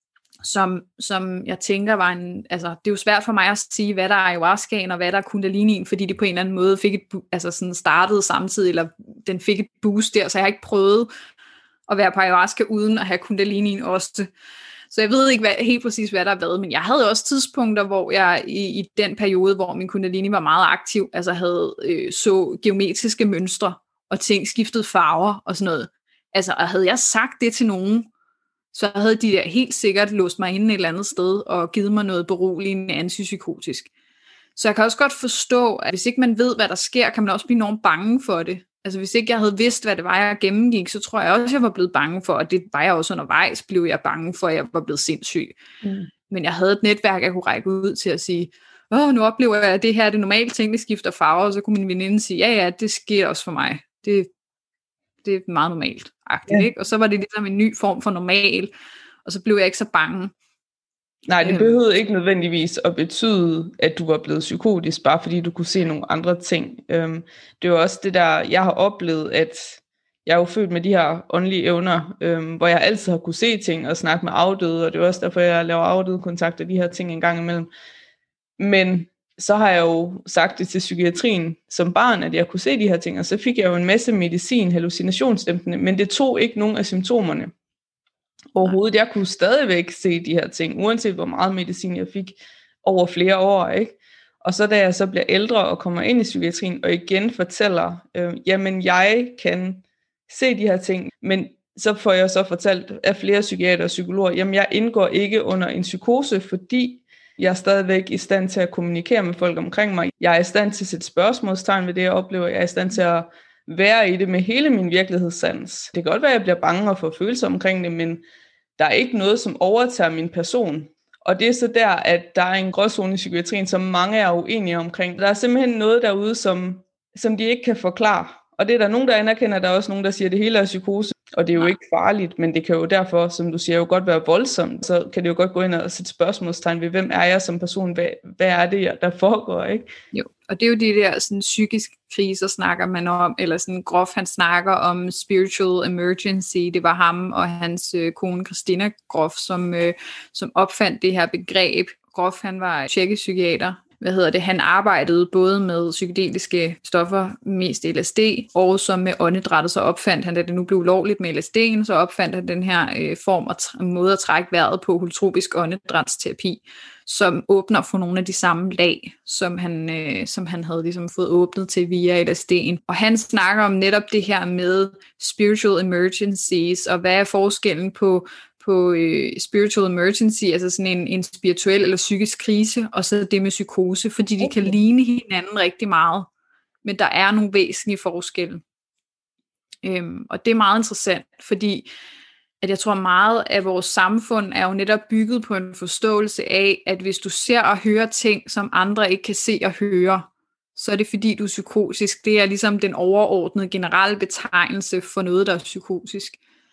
som jeg tænker var altså det er jo svært for mig at sige, hvad der er ayahuascaen og hvad der er kundalini'en, fordi de på en eller anden måde fik altså sådan startede samtidig, eller den fik et boost der, så jeg har ikke prøvet at være på ayahuasca uden at have kundalini'en også. Så jeg ved ikke helt præcis, hvad der er været, men jeg havde også tidspunkter, hvor jeg i den periode, hvor min kundalini var meget aktiv, altså havde så geometriske mønstre, og ting skiftede farver og sådan noget. Altså, og havde jeg sagt det til nogen, så havde de der helt sikkert låst mig inde et eller andet sted, og givet mig noget beroligende antipsykotisk. Så jeg kan også godt forstå, at hvis ikke man ved, hvad der sker, kan man også blive enormt bange for det. Altså hvis ikke jeg havde vidst, hvad det var, jeg gennemgik, så tror jeg også, at jeg var blevet bange for, og det var jeg også undervejs, blev jeg bange for, at jeg var blevet sindssyg. Men jeg havde et netværk, jeg kunne række ud til at sige, nu oplever jeg, at det her er det normale ting, det skifter farver, og så kunne min veninde sige, ja, det sker også for mig. Det er meget normalt. Ja. Ikke? Og så var det ligesom en ny form for normal, og så blev jeg ikke så bange. Nej, det behøvede ikke nødvendigvis at betyde, at du var blevet psykotisk, bare fordi du kunne se nogle andre ting. Det er jo også det der, jeg har oplevet, at jeg er jo født med de her åndelige evner, hvor jeg altid har kunne se ting og snakke med afdøde, og det er også derfor, jeg laver afdøde kontakter, de her ting en gang imellem. Men så har jeg jo sagt det til psykiatrien som barn, at jeg kunne se de her ting, og så fik jeg jo en masse medicin, hallucinationsdæmpende, men det tog ikke nogen af symptomerne. Overhovedet, jeg kunne stadigvæk se de her ting, uanset hvor meget medicin jeg fik over flere år, ikke? Og så da jeg så bliver ældre og kommer ind i psykiatrien, og igen fortæller, jamen jeg kan se de her ting, men så får jeg så fortalt af flere psykiater og psykologer, jamen jeg indgår ikke under en psykose, fordi jeg er stadigvæk i stand til at kommunikere med folk omkring mig. Jeg er i stand til at sætte spørgsmålstegn ved det, jeg oplever. Jeg er i stand til at være i det med hele min virkelighedssans. Det kan godt være, at jeg bliver bange og får følelser omkring det, men der er ikke noget, som overtager min person. Og det er så der, at der er en gråzone i psykiatrien, som mange er uenige omkring. Der er simpelthen noget derude, som de ikke kan forklare. Og det er der nogen, der anerkender, der er også nogen, der siger, at det hele er psykose. Og det er jo ikke farligt, men det kan jo derfor, som du siger, jo godt være voldsomt. Så kan det jo godt gå ind og sætte spørgsmålstegn ved, hvem er jeg som person? Hvad er det, der foregår, ikke? Jo, og det er jo de der sådan, psykiske kriser, snakker man om, eller sådan Grof, han snakker om spiritual emergency. Det var ham og hans kone Christina Grof, som opfandt det her begreb. Grof, han var tjekkisk psykiater. Han arbejdede både med psykedeliske stoffer, mest LSD, og så med åndedrættet, så opfandt han, da det nu blev ulovligt med LSD'en, så opfandt han den her form og måde at trække vejret på, holotropisk åndedrætsterapi, som åbner for nogle af de samme lag, som han havde ligesom fået åbnet til via LSD'en. Og han snakker om netop det her med spiritual emergencies, og hvad er forskellen på spiritual emergency, altså sådan en spirituel eller psykisk krise, og så det med psykose, fordi de kan ligne hinanden rigtig meget, men der er nogle væsentlige forskelle. Og det er meget interessant, fordi at jeg tror meget af vores samfund er jo netop bygget på en forståelse af, at hvis du ser og hører ting, som andre ikke kan se og høre, så er det fordi, du er psykotisk. Det er ligesom den overordnede generelle betegnelse for noget, der er psykotisk.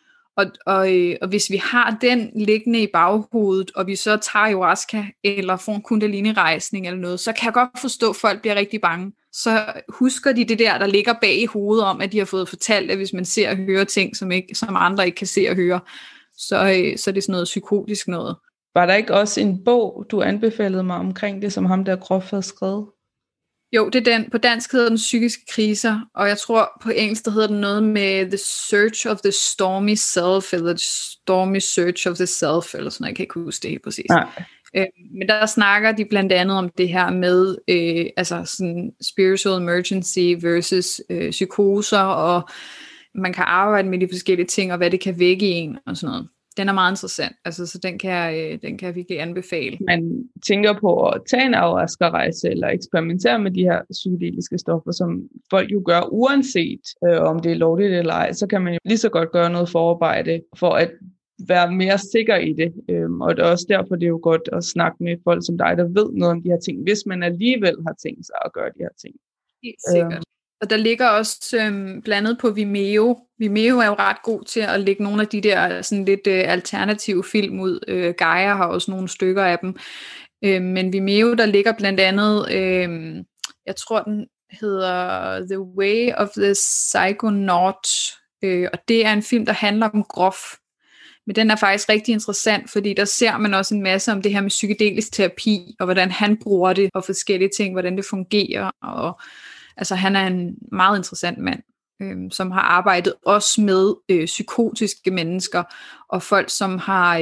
Og hvis vi har den liggende i baghovedet, og vi så tager ayahuasca, eller får en kundalini-rejsning eller noget, så kan jeg godt forstå, at folk bliver rigtig bange. Så husker de det der ligger bag i hovedet om, at de har fået fortalt, at hvis man ser og hører ting, som andre ikke kan se og høre, så er det sådan noget psykotisk noget. Var der ikke også en bog, du anbefalede mig omkring det, som ham der Grof havde skrevet? Jo, det er den. På dansk hedder den Psykiske kriser, og jeg tror på engelsk, der hedder den noget med The Search of the Stormy Self, eller The Stormy Search of the Self, eller sådan noget. Jeg kan ikke huske det helt præcis. Men der snakker de blandt andet om det her med altså sådan spiritual emergency versus psykoser, og man kan arbejde med de forskellige ting, og hvad det kan vække i en, og sådan noget. Den er meget interessant, altså, så den kan jeg virkelig anbefale. Man tænker på at tage en ayahuasca-rejse eller eksperimentere med de her psykedeliske stoffer, som folk jo gør uanset om det er lovligt eller ej, så kan man jo lige så godt gøre noget forarbejde for at være mere sikker i det. Og det er også derfor, det er jo godt at snakke med folk som dig, der ved noget om de her ting, hvis man alligevel har tænkt sig at gøre de her ting. Helt sikkert. Og der ligger også blandet på Vimeo. Vimeo er jo ret god til at lægge nogle af de der sådan lidt alternative film ud. Gaia har også nogle stykker af dem. Men Vimeo, der ligger blandt andet, jeg tror den hedder The Way of the Psychonaut. Og det er en film, der handler om Grof. Men den er faktisk rigtig interessant, fordi der ser man også en masse om det her med psykedelisk terapi, og hvordan han bruger det, og forskellige ting, hvordan det fungerer. Og altså han er en meget interessant mand, som har arbejdet også med psykotiske mennesker, og folk, som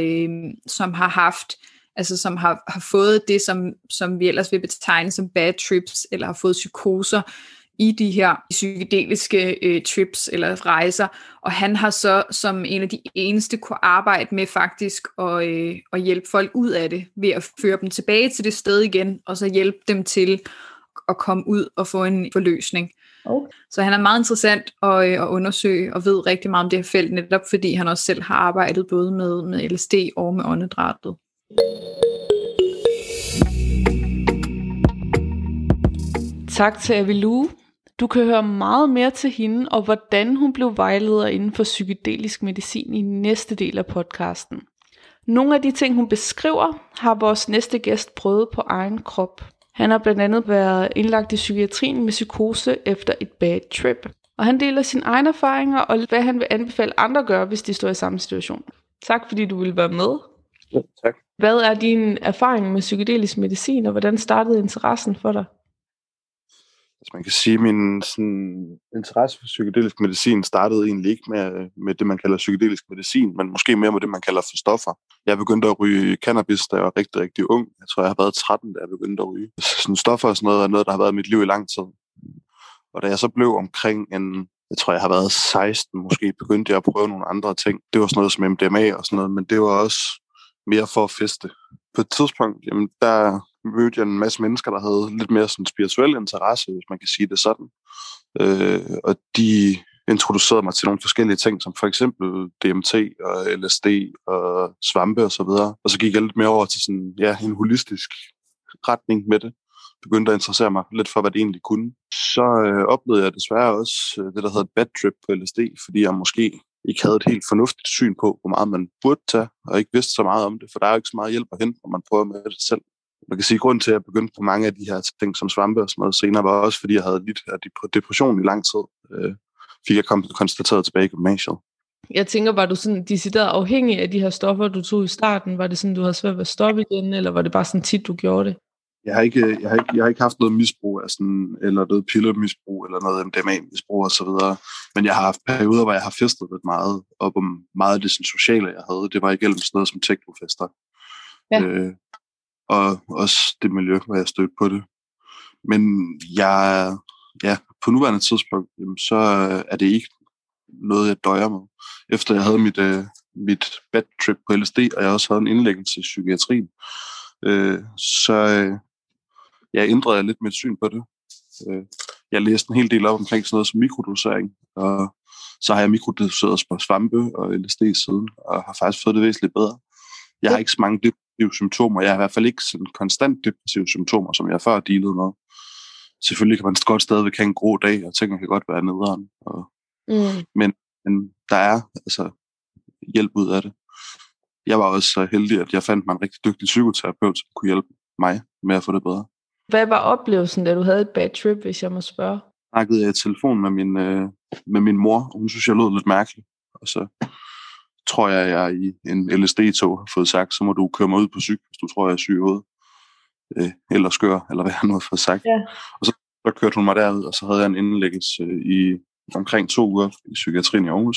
har haft, altså som har fået det, som vi ellers vil betegne som bad trips, eller har fået psykoser i de her psykedeliske trips eller rejser, og han har så som en af de eneste kunne arbejde med faktisk at hjælpe folk ud af det, ved at føre dem tilbage til det sted igen, og så hjælpe dem til at komme ud og få en forløsning. Okay. Så han er meget interessant at undersøge, og ved rigtig meget om det her felt, netop fordi han også selv har arbejdet både med LSD og med åndedrættet. Tak til Avilu. Du kan høre meget mere til hende, og hvordan hun blev vejleder inden for psykedelisk medicin i næste del af podcasten. Nogle af de ting, hun beskriver, har vores næste gæst prøvet på egen krop. Han har blandt andet været indlagt i psykiatrien med psykose efter et bad trip. Og han deler sine egne erfaringer, og hvad han vil anbefale andre at gøre, hvis de står i samme situation. Tak fordi du ville være med. Ja, tak. Hvad er din erfaring med psykedelisk medicin, og hvordan startede interessen for dig? Man kan sige, at min interesse for psykedelisk medicin startede egentlig ikke med det, man kalder psykedelisk medicin, men måske mere med det, man kalder for stoffer. Jeg begyndte at ryge cannabis, da jeg var rigtig, rigtig ung. Jeg tror, jeg har været 13, da jeg begyndte at ryge. Sådan stoffer og sådan noget er noget, der har været i mit liv i lang tid. Og da jeg så blev omkring jeg tror, jeg har været 16, måske begyndte jeg at prøve nogle andre ting. Det var sådan noget som MDMA og sådan noget, men det var også mere for at feste. På et tidspunkt, jamen der mødte jeg en masse mennesker, der havde lidt mere sådan spirituel interesse, hvis man kan sige det sådan. Og de introducerede mig til nogle forskellige ting, som for eksempel DMT og LSD og svampe og så videre. Og så gik jeg lidt mere over til sådan, en holistisk retning med det. Begyndte at interessere mig lidt for, hvad det egentlig kunne. Så oplevede jeg desværre også det, der hedder et bad trip på LSD, fordi jeg måske ikke havde et helt fornuftigt syn på, hvor meget man burde tage, og ikke vidste så meget om det, for der er jo ikke så meget hjælp at hente, når man prøver med det selv. Man kan sige, at grunden til, at jeg begyndte på mange af de her ting som svampe og sådan noget senere, var også, fordi jeg havde lidt af depression i lang tid. Fik jeg konstateret tilbage i gymnasiet. Jeg tænker, var du sådan decideret afhængig af de her stoffer, du tog i starten? Var det sådan, du havde svært ved at stoppe igen, eller var det bare sådan tit, du gjorde det? Jeg har ikke haft noget misbrug af sådan, eller noget pillemisbrug, eller noget MDMA-misbrug og så videre. Men jeg har haft perioder, hvor jeg har festet lidt meget, og hvor meget af det sådan, sociale, jeg havde, det var igennem sådan noget som technofester. Ja. Og også det miljø, hvor jeg stødte på det. Men på nuværende tidspunkt, så er det ikke noget, jeg døjer med. Efter jeg havde mit bad trip på LSD, og jeg også havde en indlæggelse i psykiatrien, så ændrede jeg lidt mit syn på det. Jeg læste en hel del op omkring sådan noget som mikrodosering, og Så har jeg mikrodoseret på svampe og LSD siden, og har faktisk fået det væsentligt bedre. Jeg har ikke så mange depressive symptomer. Jeg har i hvert fald ikke sådan konstant depressive symptomer, som jeg før dealede med. Selvfølgelig kan man godt stadigvæk have en grå dag, og tingene kan godt være nederen. Men der er altså hjælp ud af det. Jeg var også så heldig, at jeg fandt mig en rigtig dygtig psykoterapeut, som kunne hjælpe mig med at få det bedre. Hvad var oplevelsen, da du havde et bad trip, hvis jeg må spørge? Snakkede jeg i telefon med min mor, og hun synes, jeg lød lidt mærkelig. Og så tror jeg i en LSD-tog har fået sagt, så må du køre mig ud på psyk, hvis du tror, jeg er syg i hovedet. Eller skør, eller hvad jeg nu har fået sagt. Ja. Og så kørte hun mig derud, og så havde jeg en indlæggelse i omkring 2 uger i psykiatrien i Aarhus.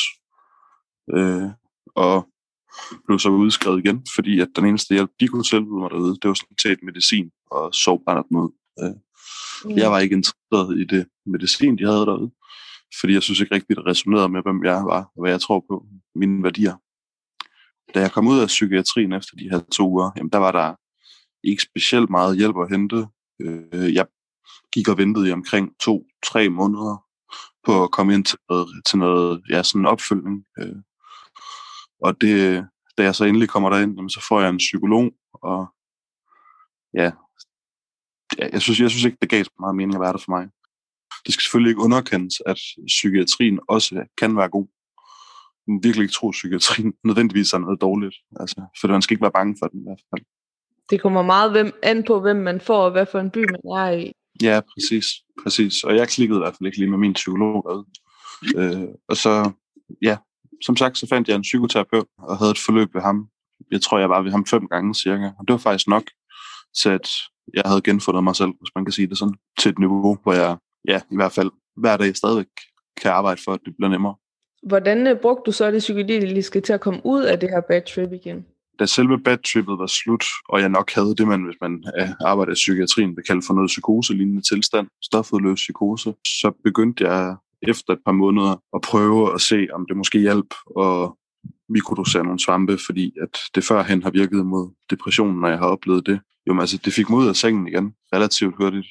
Og blev så udskrevet igen, fordi at den eneste hjælp, de kunne tilbyde mig derude, det var sådan set medicin og sovbrændert. Jeg var ikke interesseret i det medicin, de havde derude, fordi jeg synes ikke rigtigt, det resonerede med, hvem jeg var, og hvad jeg tror på, mine værdier. Da jeg kom ud af psykiatrien efter de her 2 uger, jamen der var der ikke specielt meget hjælp at hente. Jeg gik og ventede i omkring 2-3 måneder på at komme ind til noget sådan en opfølgning. Og det, da jeg så endelig kommer derind, jamen, så får jeg en psykolog, og ja, jeg synes ikke, det gav så meget mening at være der for mig. Det skal selvfølgelig ikke underkendes, at psykiatrien også kan være god. Man virkelig ikke tror, at psykiatrien nødvendigvis er noget dårligt. Altså, for man skal ikke være bange for den i hvert fald. Det kommer meget an på, hvem man får, og hvad for en by man er i. Ja, præcis. Og jeg klikkede i hvert fald ikke lige med min psykolog derude. Og så, ja, som sagt, så fandt jeg en psykoterapeut, og havde et forløb ved ham. Jeg tror, jeg var ved ham 5 gange cirka. Og det var faktisk nok til, at jeg havde genfundet mig selv, hvis man kan sige det sådan, til et niveau, hvor jeg i hvert fald hver dag stadigvæk kan arbejde for, at det bliver nemmere. Hvordan brugte du så det psykedeliske til at komme ud af det her bad trip igen? Da selve bad trippet var slut, og jeg nok havde det, hvis man arbejder i psykiatrien, vil kalde for noget psykose-lignende tilstand, stofudløs psykose, så begyndte jeg efter et par måneder at prøve at se, om det måske hjalp at mikrodosere nogle svampe, fordi at det førhen har virket mod depressionen, når jeg har oplevet det. Jo, altså det fik mig ud af sengen igen, relativt hurtigt.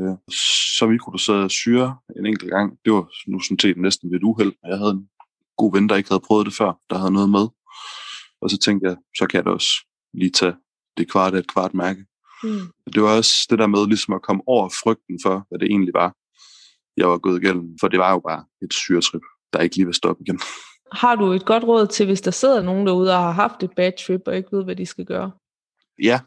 Så mikrodoserede jeg syre en enkelt gang. Det var nu sådan set næsten ved et uheld. Jeg havde en god ven, der ikke havde prøvet det før, der havde noget med. Og så tænkte jeg, så kan jeg da også lige tage det kvart af et kvart mærke. Det var også det der med ligesom at komme over frygten for, hvad det egentlig var, jeg var gået igennem. For det var jo bare et syretrip, der ikke lige vil stoppe igen. Har du et godt råd til, hvis der sidder nogen derude og har haft et bad trip og ikke ved, hvad de skal gøre? Ja.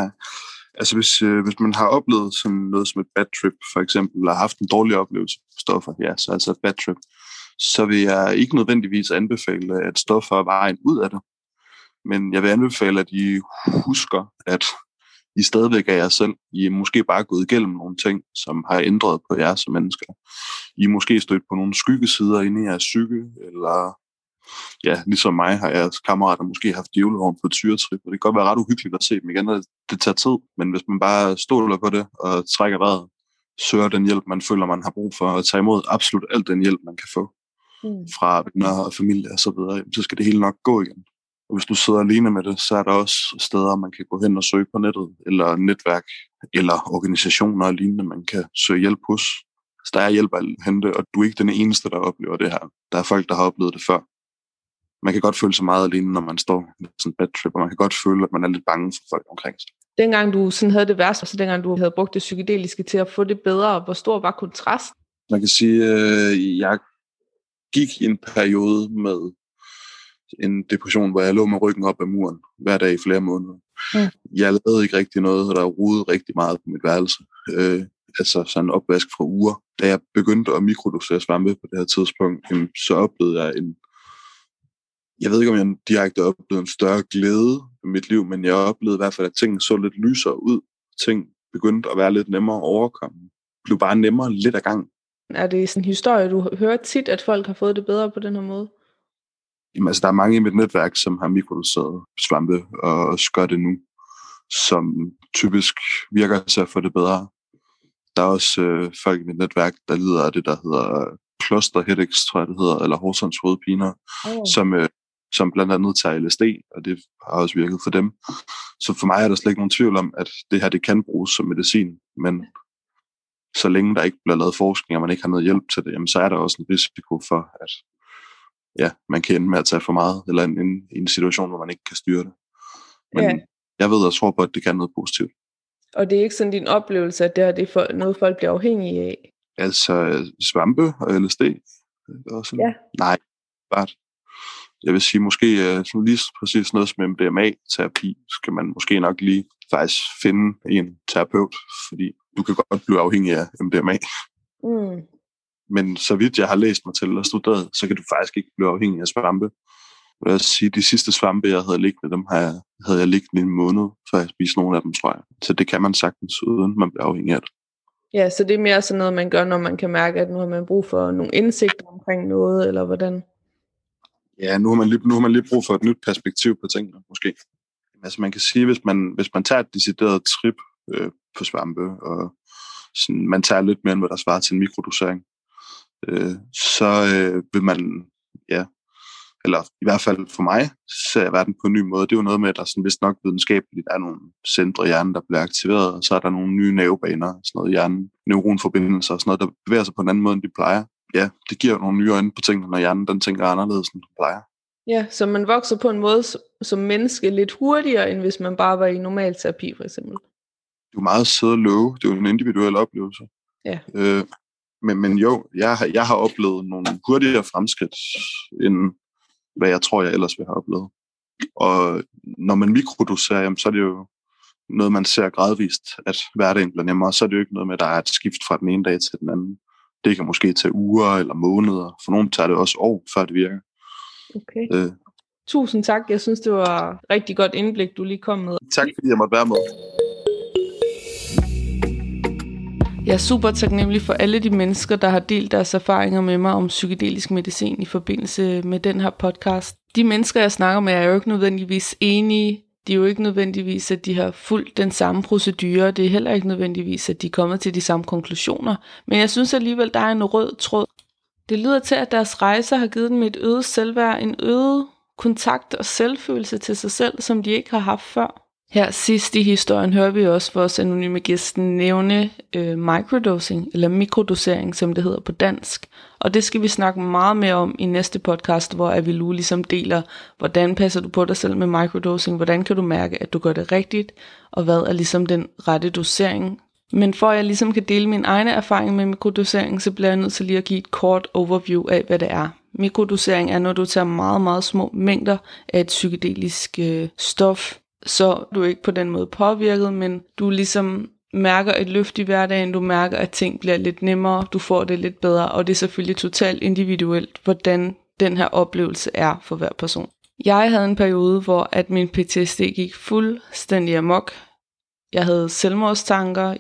Altså hvis man har oplevet sådan noget som et bad trip, for eksempel, eller har haft en dårlig oplevelse på stoffer, så altså et bad trip, så vil jeg ikke nødvendigvis anbefale, at stoffer er vejen ud af det. Men jeg vil anbefale, at I husker, at I stadigvæk er jer selv. I er måske bare gået igennem nogle ting, som har ændret på jer som mennesker. I er måske stødt på nogle skyggesider inde i jeres psyke, eller ligesom mig har jeres kammerater måske haft djævlehorn på et syretrip, og det kan godt være ret uhyggeligt at se dem igen, og det tager tid. Men hvis man bare stoler på det og trækker vejret, søger den hjælp, man føler, man har brug for, og tager imod absolut alt den hjælp, man kan få fra venner og familie og så videre, så skal det hele nok gå igen. Og hvis du sidder alene med det, så er der også steder, man kan gå hen og søge på nettet, eller netværk, eller organisationer og lignende, man kan søge hjælp hos. Så der er hjælp at hente, og du er ikke den eneste, der oplever det her. Der er folk, der har oplevet det før. Man kan godt føle sig meget alene, når man står med sådan en bad trip, og man kan godt føle, at man er lidt bange for folk omkring sig. Dengang du sådan havde det værst, altså dengang du havde brugt det psykedeliske til at få det bedre, hvor stor var kontrasten? Man kan sige, at jeg gik i en periode med en depression, hvor jeg lå med ryggen op ad muren hver dag i flere måneder. Jeg lavede ikke rigtig noget, og der rodede rigtig meget på mit værelse. Altså sådan en opvask fra uger. Da jeg begyndte at mikrodosere svampe på det her tidspunkt, så oplevede jeg jeg ved ikke, om jeg direkte oplevede en større glæde i mit liv, men jeg oplevede i hvert fald, at tingene så lidt lysere ud. Ting begyndte at være lidt nemmere at overkomme. Det blev bare nemmere lidt ad gang. Er det sådan en historie, du hører tit, at folk har fået det bedre på den her måde? Jamen, altså, der er mange i mit netværk, som har mikrodoseret svampe og gør det nu, som typisk virker til at få det bedre. Der er også folk i mit netværk, der lider af det, der hedder cluster headaches, tror jeg det hedder, eller hovedpiner, som blandt andet tager LSD, og det har også virket for dem. Så for mig er der slet ikke nogen tvivl om, at det her det kan bruges som medicin, men så længe der ikke bliver lavet forskning, og man ikke har noget hjælp til det, jamen, så er der også en risiko for, at man kan ende med at tage for meget, eller i en situation, hvor man ikke kan styre det. Men jeg ved og tror på, at det kan noget positivt. Og det er ikke sådan din oplevelse, at det er noget, folk bliver afhængige af? Altså svampe og LSD? Og sådan. Ja. Nej, bare. Jeg vil sige, måske sådan lige præcis noget som MDMA-terapi, skal man måske nok lige faktisk finde en terapeut, fordi du kan godt blive afhængig af MDMA. Men så vidt jeg har læst mig til og studeret, så kan du faktisk ikke blive afhængig af svampe. Jeg vil sige, de sidste svampe, jeg havde liggende, dem havde jeg liggende i en måned, før jeg spiste nogle af dem, tror jeg. Så det kan man sagtens, uden man bliver afhængig af det. Ja, så det er mere sådan noget, man gør, når man kan mærke, at nu har man brug for nogle indsigter omkring noget, eller hvordan? Ja, nu har man lige brug for et nyt perspektiv på tingene, måske. Altså man kan sige, hvis man tager et decideret trip på svampe, og sådan, man tager lidt mere, end hvad der svarer til en mikrodosering, så vil man, eller i hvert fald for mig, ser verden på en ny måde. Det er jo noget med, at der sådan vist nok videnskabeligt er nogle centre i hjernen, der bliver aktiveret, og så er der nogle nye nervebaner, sådan noget i hjernen, neuronforbindelser og sådan noget, der bevæger sig på en anden måde, end de plejer. Ja, det giver nogle nye øjne på tingene, når hjernen den tænker anderledes, end den plejer. Ja, så man vokser på en måde som menneske lidt hurtigere, end hvis man bare var i normal terapi, for eksempel. Det er jo meget sødt og love. Det er jo en individuel oplevelse. Ja. Men jo, jeg har oplevet nogle hurtigere fremskridt, end hvad jeg tror, jeg ellers vil have oplevet. Og når man mikrodoserer, så er det jo noget, man ser gradvist, at hverdagen bliver nemmere. Så er det jo ikke noget med, at der er et skift fra den ene dag til den anden. Det kan måske tage uger eller måneder. For nogen tager det også år, før det virker. Okay. Tusind tak. Jeg synes, det var rigtig godt indblik, du lige kom med. Tak, fordi jeg måtte være med. Jeg er super taknemmelig for alle de mennesker, der har delt deres erfaringer med mig om psykedelisk medicin i forbindelse med den her podcast. De mennesker, jeg snakker med, er jo ikke nødvendigvis enige. Det er jo ikke nødvendigvis, at de har fulgt den samme procedure. Det er heller ikke nødvendigvis, at de er kommet til de samme konklusioner. Men jeg synes alligevel, der er en rød tråd. Det lyder til, at deres rejser har givet dem et øget selvværd, en øget kontakt og selvfølelse til sig selv, som de ikke har haft før. Her sidst i historien hører vi også vores anonyme gæsten nævne microdosing, eller mikrodosering, som det hedder på dansk. Og det skal vi snakke meget mere om i næste podcast, hvor Avilu ligesom deler, hvordan passer du på dig selv med microdosing, hvordan kan du mærke, at du gør det rigtigt, og hvad er ligesom den rette dosering. Men for at jeg ligesom kan dele min egne erfaring med mikrodosering, så bliver jeg nødt til lige at give et kort overview af, hvad det er. Mikrodosering er, når du tager meget, meget små mængder af et psykedelisk stof, så du er ikke på den måde påvirket, men du ligesom mærker et løft i hverdagen, du mærker, at ting bliver lidt nemmere, du får det lidt bedre, og det er selvfølgelig totalt individuelt, hvordan den her oplevelse er for hver person. Jeg havde en periode, hvor at min PTSD gik fuldstændig amok. Jeg havde selvmordstanker,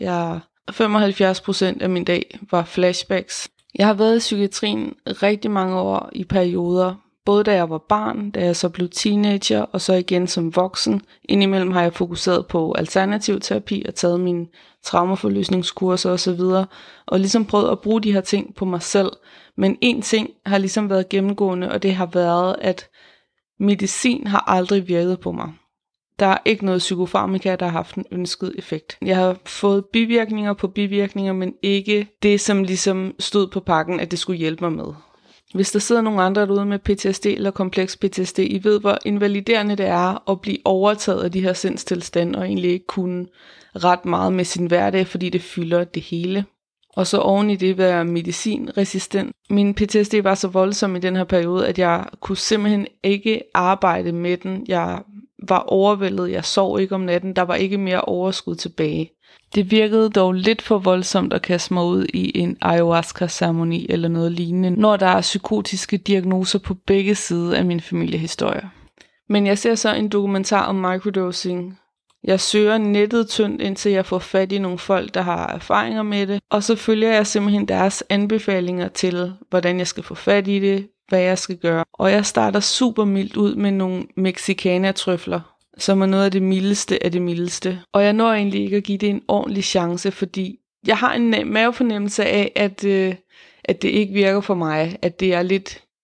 75% af min dag var flashbacks. Jeg har været i psykiatrien rigtig mange år i perioder, både da jeg var barn, da jeg så blev teenager, og så igen som voksen. Indimellem har jeg fokuseret på alternativ terapi og taget mine traumaforløsningskurser osv. Og ligesom prøvet at bruge de her ting på mig selv. Men en ting har ligesom været gennemgående, og det har været, at medicin har aldrig virket på mig. Der er ikke noget psykofarmaka, der har haft en ønsket effekt. Jeg har fået bivirkninger på bivirkninger, men ikke det, som ligesom stod på pakken, at det skulle hjælpe mig med. Hvis der sidder nogle andre derude med PTSD eller kompleks PTSD, I ved, hvor invaliderende det er at blive overtaget af de her sindstilstande, og egentlig ikke kunne ret meget med sin hverdag, fordi det fylder det hele. Og så oven i det være medicinresistent. Min PTSD var så voldsom i den her periode, at jeg kunne simpelthen ikke arbejde med den. Jeg var overvældet, jeg sov ikke om natten, der var ikke mere overskud tilbage. Det virkede dog lidt for voldsomt at kaste mig ud i en ayahuasca-ceremoni eller noget lignende, når der er psykotiske diagnoser på begge sider af min familiehistorie. Men jeg ser så en dokumentar om microdosing. Jeg søger nettet tyndt, indtil jeg får fat i nogle folk, der har erfaringer med det, og så følger jeg simpelthen deres anbefalinger til, hvordan jeg skal få fat i det, hvad jeg skal gøre. Og jeg starter super mildt ud med nogle mexicanertrøfler, som er noget af det mildeste af det mildeste. Og jeg når egentlig ikke at give det en ordentlig chance, fordi jeg har en mavefornemmelse af, at det ikke virker for mig. At det er lidt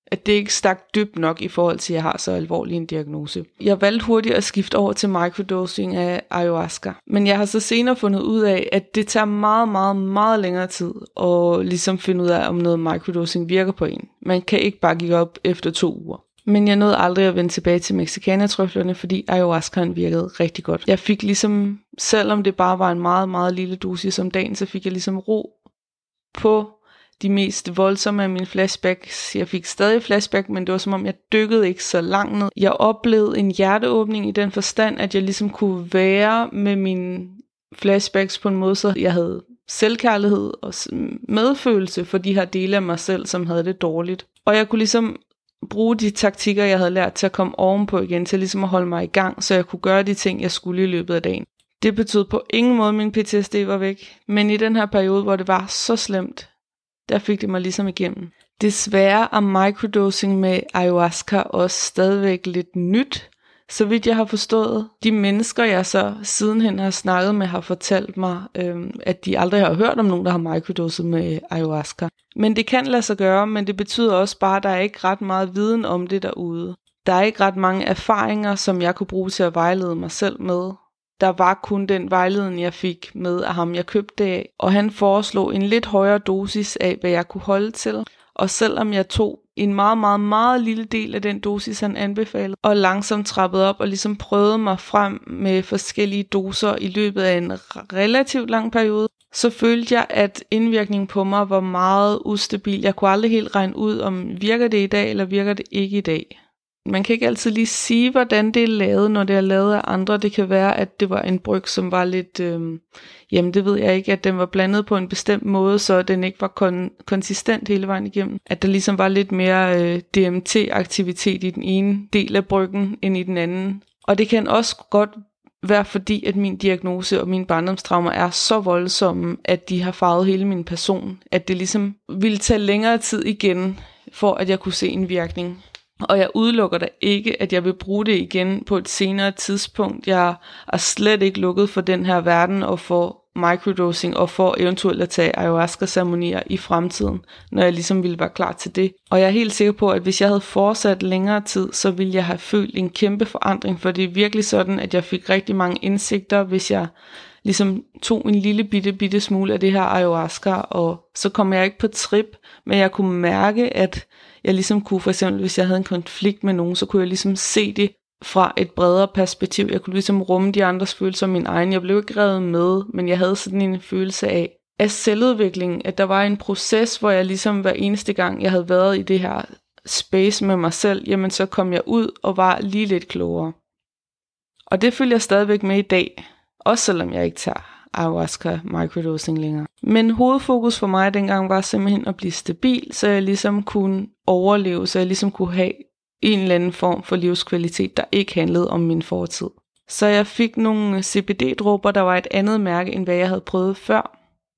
At det ikke stak dybt nok i forhold til, at jeg har så alvorlig en diagnose. Jeg valgte hurtigt at skifte over til microdosing af ayahuasca. Men jeg har så senere fundet ud af, at det tager meget, meget, meget længere tid at ligesom finde ud af, om noget microdosing virker på en. Man kan ikke bare give op efter 2 uger. Men jeg nåede aldrig at vende tilbage til mexikanertrøflerne, fordi ayahuascaen virkede rigtig godt. Jeg fik ligesom, selvom det bare var en meget, meget lille dosis om dagen, så fik jeg ligesom ro på de mest voldsomme af mine flashbacks. Jeg fik stadig flashback, men det var som om, jeg dykkede ikke så langt ned. Jeg oplevede en hjerteåbning i den forstand, at jeg ligesom kunne være med mine flashbacks på en måde, så jeg havde selvkærlighed og medfølelse for de her dele af mig selv, som havde det dårligt. Og jeg kunne ligesom bruge de taktikker, jeg havde lært til at komme ovenpå igen, til ligesom at holde mig i gang, så jeg kunne gøre de ting, jeg skulle i løbet af dagen. Det betød på ingen måde, at min PTSD var væk, men i den her periode, hvor det var så slemt, der fik det mig ligesom igennem. Desværre er microdosing med ayahuasca også stadigvæk lidt nyt, så vidt jeg har forstået. De mennesker, jeg så sidenhen har snakket med, har fortalt mig, at de aldrig har hørt om nogen, der har microdoset med ayahuasca. Men det kan lade sig gøre, men det betyder også bare, at der er ikke ret meget viden om det derude. Der er ikke ret mange erfaringer, som jeg kunne bruge til at vejlede mig selv med. Der var kun den vejledning, jeg fik med af ham, jeg købte det af. Og han foreslog en lidt højere dosis af, hvad jeg kunne holde til. Og selvom jeg tog en meget, meget, meget lille del af den dosis, han anbefalede, og langsomt trappede op og ligesom prøvede mig frem med forskellige doser i løbet af en relativt lang periode, så følte jeg, at indvirkningen på mig var meget ustabil. Jeg kunne aldrig helt regne ud, om virker det i dag, eller virker det ikke i dag. Man kan ikke altid lige sige, hvordan det er lavet, når det er lavet af andre. Det kan være, at det var en bryg, som var lidt, jamen det ved jeg ikke, at den var blandet på en bestemt måde, så den ikke var konsistent hele vejen igennem. At der ligesom var lidt mere DMT-aktivitet i den ene del af bryggen, end i den anden. Og det kan også godt være fordi, at min diagnose og mine barndomstraumer er så voldsomme, at de har farvet hele min person. At det ligesom ville tage længere tid igen, for at jeg kunne se en virkning. Og jeg udelukker da ikke, at jeg vil bruge det igen på et senere tidspunkt. Jeg er slet ikke lukket for den her verden og for microdosing og for eventuelt at tage ayahuasca-ceremonier i fremtiden, når jeg ligesom ville være klar til det. Og jeg er helt sikker på, at hvis jeg havde fortsat længere tid, så ville jeg have følt en kæmpe forandring, for det er virkelig sådan, at jeg fik rigtig mange indsigter, hvis jeg ligesom tog en lille bitte smule af det her ayahuasca, og så kom jeg ikke på trip, men jeg kunne mærke, at jeg ligesom kunne, for eksempel hvis jeg havde en konflikt med nogen, så kunne jeg ligesom se det fra et bredere perspektiv. Jeg kunne ligesom rumme de andres følelser som min egen. Jeg blev ikke revet med, men jeg havde sådan en følelse af selvudvikling, at der var en proces, hvor jeg ligesom hver eneste gang, jeg havde været i det her space med mig selv, jamen så kom jeg ud og var lige lidt klogere. Og det følger jeg stadigvæk med i dag, også selvom jeg ikke tager ayahuasca microdosing længere. Men hovedfokus for mig dengang var simpelthen at blive stabil, så jeg ligesom kunne overleve, så jeg ligesom kunne have en eller anden form for livskvalitet, der ikke handlede om min fortid. Så jeg fik nogle CBD-dråber, der var et andet mærke, end hvad jeg havde prøvet før.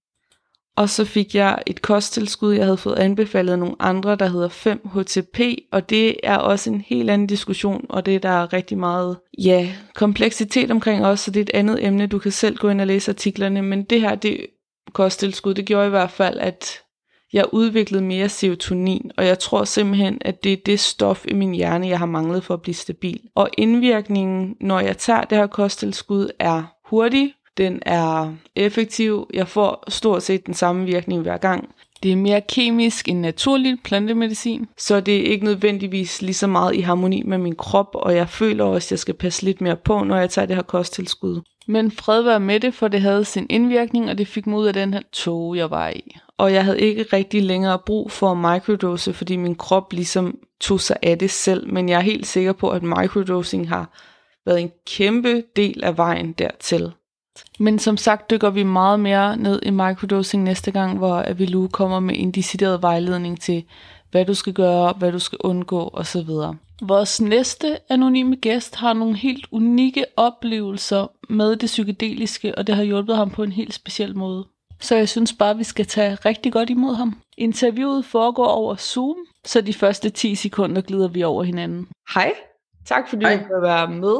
Og så fik jeg et kosttilskud, jeg havde fået anbefalet af nogle andre, der hedder 5-HTP, og det er også en helt anden diskussion, og det er der rigtig meget kompleksitet omkring også, så det er et andet emne, du kan selv gå ind og læse artiklerne, men det her, det kosttilskud, det gjorde i hvert fald, at jeg udviklede mere serotonin, og jeg tror simpelthen, at det er det stof i min hjerne, jeg har manglet for at blive stabil. Og indvirkningen, når jeg tager det her kosttilskud, er hurtig, den er effektiv, jeg får stort set den samme virkning hver gang. Det er mere kemisk end naturligt plantemedicin, så det er ikke nødvendigvis lige så meget i harmoni med min krop, og jeg føler også, at jeg skal passe lidt mere på, når jeg tager det her kosttilskud. Men fred var med det, for det havde sin indvirkning, og det fik mig ud af den her tåge, jeg var i. Og jeg havde ikke rigtig længere brug for microdose, fordi min krop ligesom tog sig af det selv, men jeg er helt sikker på, at microdosing har været en kæmpe del af vejen dertil. Men som sagt dykker vi meget mere ned i microdosing næste gang, hvor Avilu kommer med en decideret vejledning til, hvad du skal gøre, hvad du skal undgå osv. Vores næste anonyme gæst har nogle helt unikke oplevelser med det psykedeliske, og det har hjulpet ham på en helt speciel måde. Så jeg synes bare, vi skal tage rigtig godt imod ham. Interviewet foregår over Zoom, så de første 10 sekunder glider vi over hinanden. Hej, tak fordi du vil være med.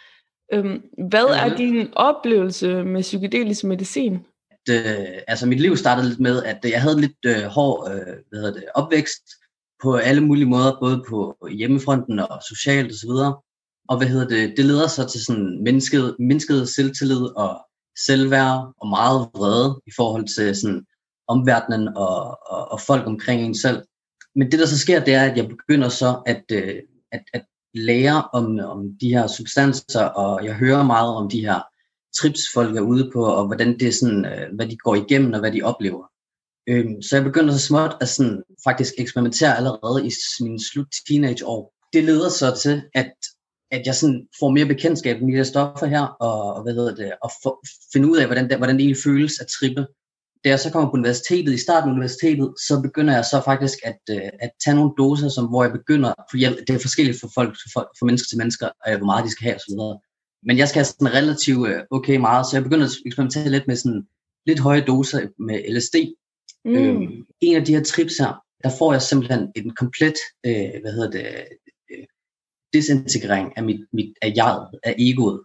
Hvad er din oplevelse med psykedelisk medicin? Altså mit liv startede lidt med, at jeg havde lidt hård opvækst på alle mulige måder, både på hjemmefronten og socialt osv. Og det leder så til sådan mindsket selvtillid og selvværd og meget vrede i forhold til sådan omverdenen og folk omkring en selv. Men det der så sker, det er, at jeg begynder så at lære om de her substanser, og jeg hører meget om de her trips, folk er ude på, og hvordan det er sådan, hvad de går igennem og hvad de oplever. Så jeg begynder så småt at sådan, faktisk eksperimentere allerede i mine slut teenageår. Det leder så til, at jeg sådan får mere bekendtskab med de her stoffer her, og finde ud af, hvordan det egentlig føles at trippe. Da jeg så kommer på universitetet, i starten af universitetet, så begynder jeg så faktisk at tage nogle doser, hvor jeg begynder, for det er forskelligt for mennesker til mennesker, hvor meget de skal have osv. Men jeg skal have sådan relativt okay meget, så jeg begynder at eksperimentere lidt med sådan lidt høje doser med LSD. En af de her trips her, der får jeg simpelthen en komplet, desintegrering af jeget, af egoet.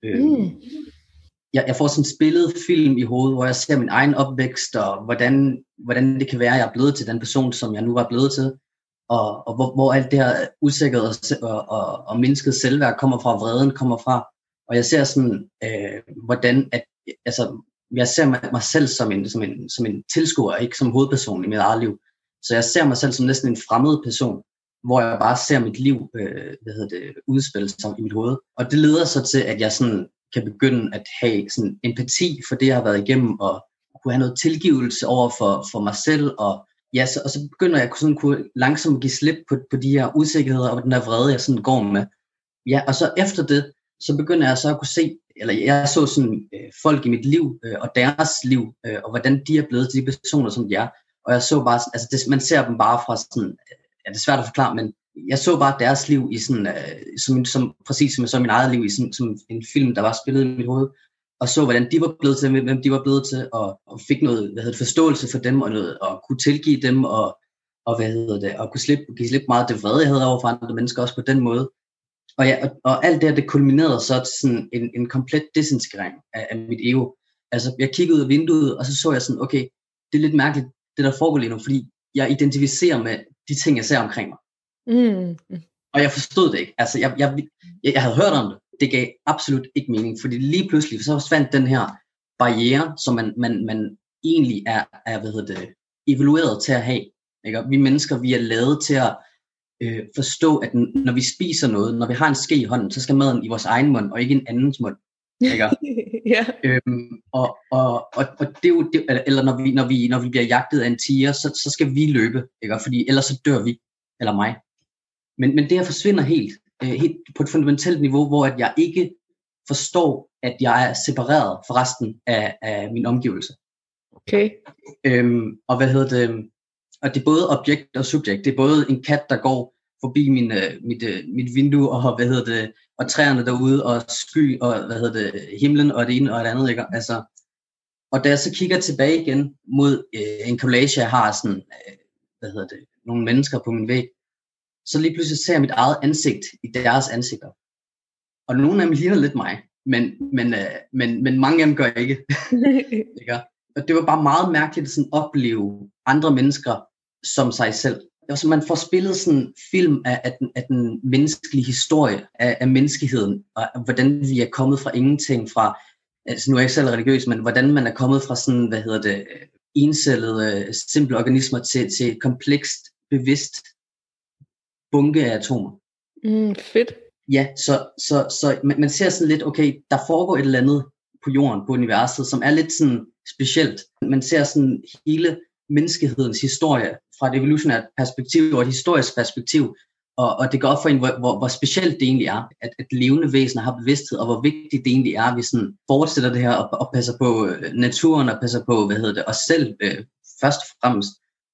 Jeg får sådan en spillet film i hovedet, hvor jeg ser min egen opvækst, og hvordan det kan være, at jeg er blevet til den person, som jeg nu var blevet til, og hvor alt det her usikkerhed og mindsket selvværd kommer fra, vreden kommer fra. Og jeg ser sådan, hvordan jeg ser mig selv som en tilskuer, ikke som hovedperson i mit eget liv. Så jeg ser mig selv som næsten en fremmed person, hvor jeg bare ser mit liv udspille sig i mit hoved. Og det leder så til, at jeg sådan kan begynde at have sådan empati for det, jeg har været igennem, og kunne have noget tilgivelse over for mig selv. Og så begynder jeg kunne langsomt give slip på de her usikkerheder og den der vrede, jeg sådan går med. Ja, og så efter det, så begynder jeg så at kunne se, eller jeg så sådan folk i mit liv og deres liv, og hvordan de er blevet til de personer, som de er. Og jeg så bare, man ser dem bare fra sådan, det er svært at forklare, men jeg så bare deres liv i sådan, præcis som jeg så min eget liv i som en film, der var spillet i mit hoved, og så hvordan de var blevet til, hvem de var blevet til, og fik noget forståelse for dem, og kunne tilgive dem, og kunne give slip meget det vrede, jeg havde over for andre mennesker, også på den måde. Og alt det kulminerede så til sådan en komplet desintegrering af mit ego. Altså, jeg kiggede ud af vinduet, og så jeg sådan, okay, det er lidt mærkeligt, det der foregår lige nu, fordi jeg identificerer med de ting, jeg ser omkring mig. Og jeg forstod det ikke. Altså, jeg havde hørt om det. Det gav absolut ikke mening, fordi lige pludselig så forsvandt den her barriere, som man egentlig er evalueret til at have. Ikke? Vi mennesker, vi er lavet til at forstå, at når vi spiser noget, når vi har en ske i hånden, så skal maden i vores egen mund, og ikke en andens mund. Ikke? Ja. Og det er jo det, eller når vi bliver jagtet af en tiger, så skal vi løbe, ikke? Fordi ellers så dør vi, eller mig. Men det her forsvinder helt på et fundamentalt niveau, hvor at jeg ikke forstår, at jeg er separeret fra resten af min omgivelse. Okay. Og og det er både objekt og subjekt. Det er både en kat, der går forbi mit vindue, og træerne derude, og sky, og himlen, og det ene og det andet, ikke? Altså, og da jeg så kigger tilbage igen mod en collage, jeg har sådan, nogle mennesker på min væg, så lige pludselig ser jeg mit eget ansigt i deres ansigter. Og nogle af dem ligner lidt mig, men mange af dem gør ikke. Ikke? Og det var bare meget mærkeligt at sådan opleve andre mennesker som sig selv. Så man får spillet sådan en film af den menneskelige historie, af menneskeheden, og hvordan vi er kommet fra ingenting, altså nu er jeg ikke selv religiøs, men hvordan man er kommet fra sådan, encellede, simple organismer til et komplekst, bevidst bunke af atomer. Fedt. Ja, så man ser sådan lidt, okay, der foregår et eller andet på jorden, på universet, som er lidt sådan specielt. Man ser sådan hele menneskehedens historie fra et evolutionært perspektiv og et historisk perspektiv, og det går op for en, hvor specielt det egentlig er, at levende væsener har bevidsthed, og hvor vigtigt det egentlig er, at vi sådan fortsætter det her og passer på naturen og passer på, os selv først og fremmest,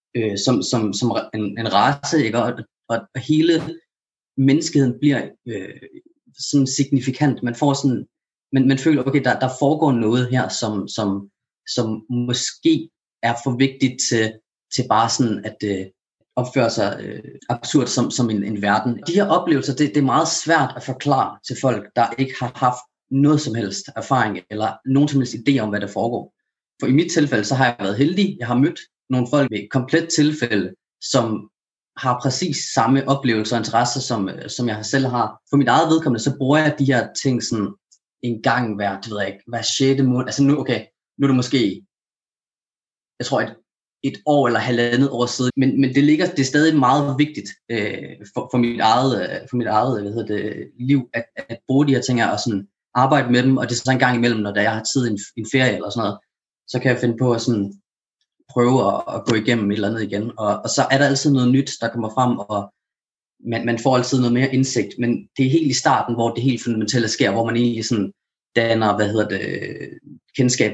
som en race, ikke? Og hele menneskeheden bliver sådan signifikant. Man får sådan, man føler, okay, der foregår noget her, som måske er for vigtigt til bare sådan at opføre sig absurd som en verden. De her oplevelser, det er meget svært at forklare til folk, der ikke har haft noget som helst erfaring, eller nogen som helst idé om, hvad der foregår. For i mit tilfælde, så har jeg været heldig. Jeg har mødt nogle folk med komplet tilfælde, som har præcis samme oplevelser og interesser, som jeg selv har. For mit eget vedkommende, så bruger jeg de her ting sådan en gang hver 6. måned. Altså nu er det måske, jeg tror et år eller halvandet år siden, men det er stadig meget vigtigt for mit eget liv, at bruge de her ting og sådan arbejde med dem, og det er så en gang imellem, når jeg har tid i en ferie eller sådan noget, så kan jeg finde på at sådan prøve at gå igennem et eller andet igen, og så er der altid noget nyt, der kommer frem, og man får altid noget mere indsigt, men det er helt i starten, hvor det helt fundamentale sker, hvor man egentlig sådan danner, kendskab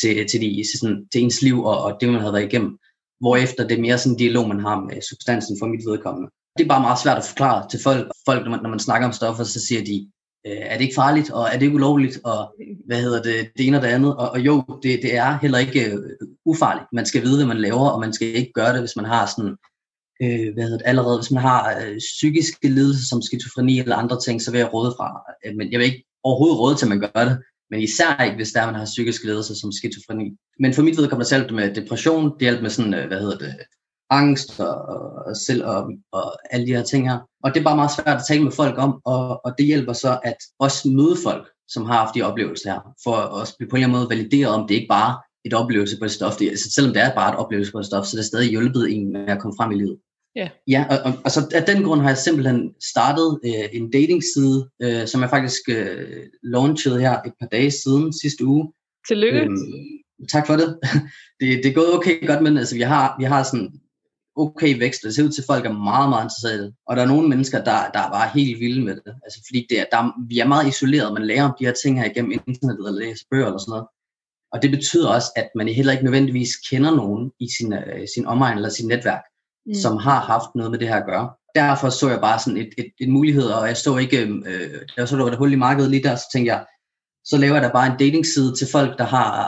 til ens liv, og det man har været igennem, hvorefter det er mere sådan en dialog, man har med substansen for mit vedkommende. Det er bare meget svært at forklare til folk når man snakker om stoffer, så siger de, er det ikke farligt, og er det ikke ulovligt, og det ene og det andet, og jo, det er heller ikke ufarligt. Man skal vide, hvad man laver, og man skal ikke gøre det, hvis man har sådan, allerede, hvis man har psykiske lidelser som skizofreni eller andre ting, så vil jeg råde fra, men jeg vil ikke overhovedet råde til, at man gør det, men især ikke, hvis man har psykiske lidelser som skizofreni. Men for mit vedkommende selv med depression, det hjælper med sådan, angst og alle de her ting her. Og det er bare meget svært at tale med folk om, og det hjælper så at også møde folk, som har haft de oplevelser her, for at også blive på en eller anden måde valideret, om det ikke bare er et oplevelse på et stof. Selvom det er bare et oplevelse på et stof, så det er stadig hjulpet en med at komme frem i livet. Yeah. Ja, og så af den grund har jeg simpelthen startet en datingside, som jeg faktisk launchede her et par dage siden, sidste uge. Tillykke. Tak for det. Det er gået okay godt, men altså, vi har sådan okay vækst, og det ser ud til, at folk er meget, meget interesserede. Og der er nogle mennesker, der er bare helt vilde med det. Altså, fordi vi er meget isoleret. Man lærer om de her ting her igennem internettet, eller læser bøger eller sådan noget. Og det betyder også, at man heller ikke nødvendigvis kender nogen i sin omegn eller sin netværk, som har haft noget med det her at gøre. Derfor så jeg bare sådan et mulighed, og jeg så ikke, der var et hul i markedet lige der, så tænkte jeg, så laver jeg da bare en datingside til folk, der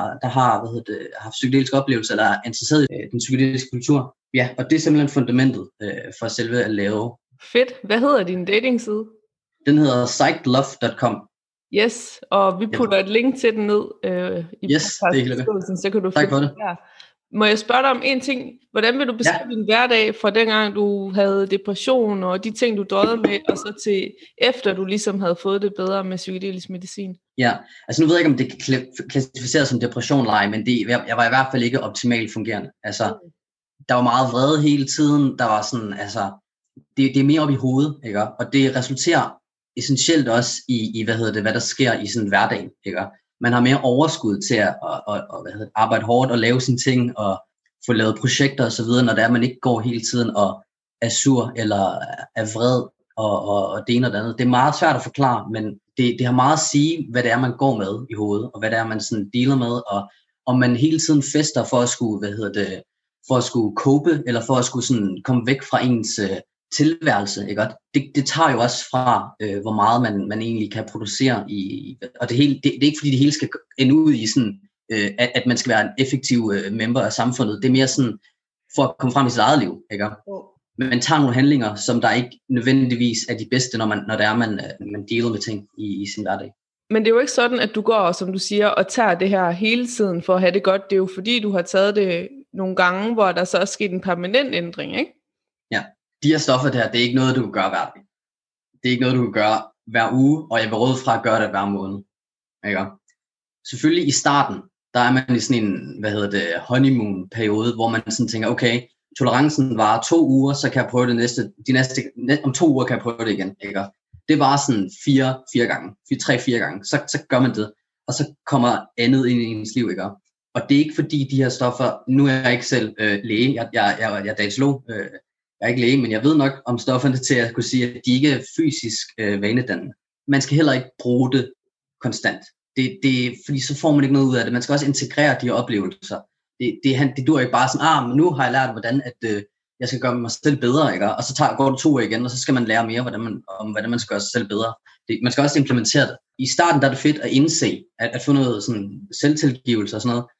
har haft psykedeliske oplevelser, eller er interesseret i den psykedeliske kultur. Ja, og det er simpelthen fundamentet for selve at lave. Fedt. Hvad hedder din datingside? Den hedder psychedlove.com. Yes, og vi putter et link til den ned i podcastbeskrivelsen, så kan du tak for det. Der. Må jeg spørge dig om en ting? Hvordan vil du beskrive din hverdag fra dengang du havde depression og de ting du drøjede med, og så til efter du ligesom havde fået det bedre med psykedelisk medicin? Ja, altså nu ved jeg ikke om det kan klassificeres som depression eller ej, men jeg var i hvert fald ikke optimalt fungerende. Altså der var meget vrede hele tiden, der var sådan, altså det er mere op i hovedet, ikke? Og det resulterer essentielt også i hvad der sker i sådan hverdagen, ikke? Man har mere overskud til at arbejde hårdt og lave sine ting og få lavet projekter og så videre, når det er, man ikke går hele tiden og er sur eller er vred og det ene og det andet. Det er meget svært at forklare, men det har meget at sige, hvad det er, man går med i hovedet, og hvad det er, man sådan dealer med, og om man hele tiden fester for at skulle, for at skulle cope, eller for at skulle sådan komme væk fra ens tilværelse, ikke? Det tager jo også fra, hvor meget man egentlig kan producere og det er ikke fordi det hele skal ende ud i sådan, at man skal være en effektiv member af samfundet. Det er mere sådan, for at komme frem i sit eget liv, ikke? Men man tager nogle handlinger, som der ikke nødvendigvis er de bedste, når man dealer med ting i sin hverdag. Men det er jo ikke sådan, at du går, som du siger, og tager det her hele tiden for at have det godt. Det er jo fordi, du har taget det nogle gange, hvor der så er sket en permanent ændring, ikke? Ja. De her stoffer der, det er ikke noget, du kan gøre hver dag. Det er ikke noget, du kan gøre hver uge, og jeg vil råde fra at gøre det hver måned. Ikke? Selvfølgelig i starten, der er man i sådan en, honeymoon-periode, hvor man sådan tænker, okay, tolerancen varer 2 uger, så kan jeg prøve det om 2 uger kan jeg prøve det igen. Ikke? Det var sådan 3-4 gange, så gør man det, og så kommer andet ind i ens liv, ikke? Og det er ikke fordi de her stoffer, nu er jeg ikke selv læge, jeg er datolog, jeg er ikke læge, men jeg ved nok om stofferne til at kunne sige, at de ikke er fysisk vanedannende. Man skal heller ikke bruge det konstant. Fordi så får man ikke noget ud af det. Man skal også integrere de her oplevelser. Det dur ikke bare sådan, men nu har jeg lært, hvordan at, jeg skal gøre mig selv bedre, ikke? Og så går det 2 år igen, og så skal man lære mere om hvordan man skal gøre sig selv bedre. Man skal også implementere det. I starten der er det fedt at indse, at få noget sådan selvtilgivelse og sådan noget.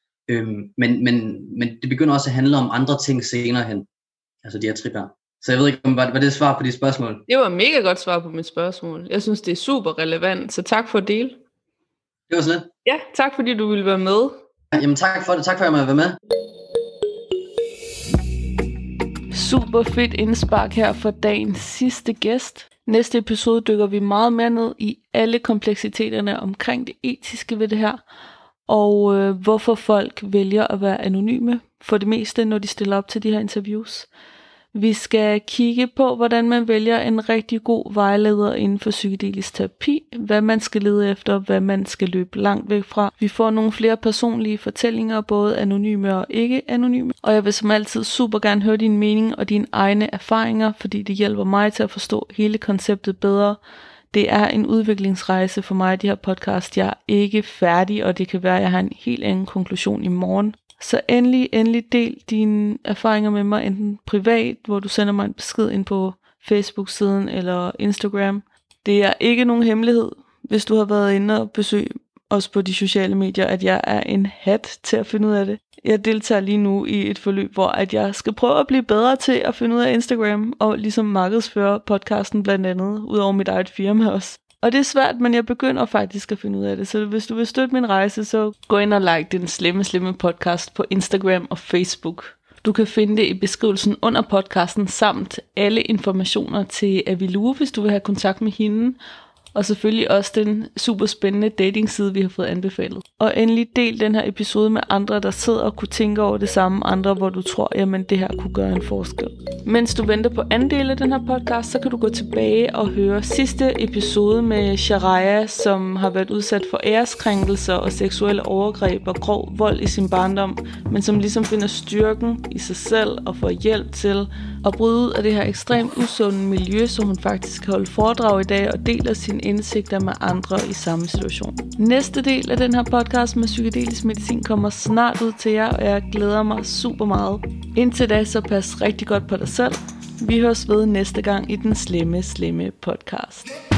Men det begynder også at handle om andre ting senere hen. Altså de her trip her. Så jeg ved ikke, var det svar på de spørgsmål? Det var mega godt svar på mit spørgsmål. Jeg synes, det er super relevant, så tak for at dele. Det var så lidt. Ja, tak fordi du ville være med. Jamen tak for det. Tak for at jeg måtte være med. Super fedt indspark her for dagens sidste gæst. Næste episode dykker vi meget mere ned i alle kompleksiteterne omkring det etiske ved det her, og hvorfor folk vælger at være anonyme for det meste, når de stiller op til de her interviews. Vi skal kigge på, hvordan man vælger en rigtig god vejleder inden for psykedelisk terapi, hvad man skal lede efter, hvad man skal løbe langt væk fra. Vi får nogle flere personlige fortællinger, både anonyme og ikke anonyme. Og jeg vil som altid super gerne høre din mening og dine egne erfaringer, fordi det hjælper mig til at forstå hele konceptet bedre. Det er en udviklingsrejse for mig, de her podcast. Jeg er ikke færdig, og det kan være, at jeg har en helt anden konklusion i morgen. Så endelig del dine erfaringer med mig, enten privat, hvor du sender mig en besked ind på Facebook-siden eller Instagram. Det er ikke nogen hemmelighed, hvis du har været inde og besøgt os på de sociale medier, at jeg er en hat til at finde ud af det. Jeg deltager lige nu i et forløb, hvor at jeg skal prøve at blive bedre til at finde ud af Instagram og ligesom markedsføre podcasten blandt andet, ud over mit eget firma også. Og det er svært, men jeg begynder faktisk at finde ud af det. Så hvis du vil støtte min rejse, så gå ind og like den slemme podcast på Instagram og Facebook. Du kan finde det i beskrivelsen under podcasten, samt alle informationer til Avilue, hvis du vil have kontakt med hende. Og selvfølgelig også den super spændende datingside, vi har fået anbefalet. Og endelig del den her episode med andre, der sidder og kunne tænke over det samme. Andre, hvor du tror, jamen det her kunne gøre en forskel. Mens du venter på anden del af den her podcast, så kan du gå tilbage og høre sidste episode med Sharaya, som har været udsat for æreskrænkelser og seksuelle overgreb og grov vold i sin barndom, men som ligesom finder styrken i sig selv og får hjælp til at bryde ud af det her ekstremt usunde miljø, så hun faktisk kan holde foredrag i dag og deler sine indsigter med andre i samme situation. Næste del af den her podcast med psykedelisk medicin kommer snart ud til jer, og jeg glæder mig super meget. Indtil da, så pas rigtig godt på dig selv. Vi høres ved næste gang i den slemme podcast.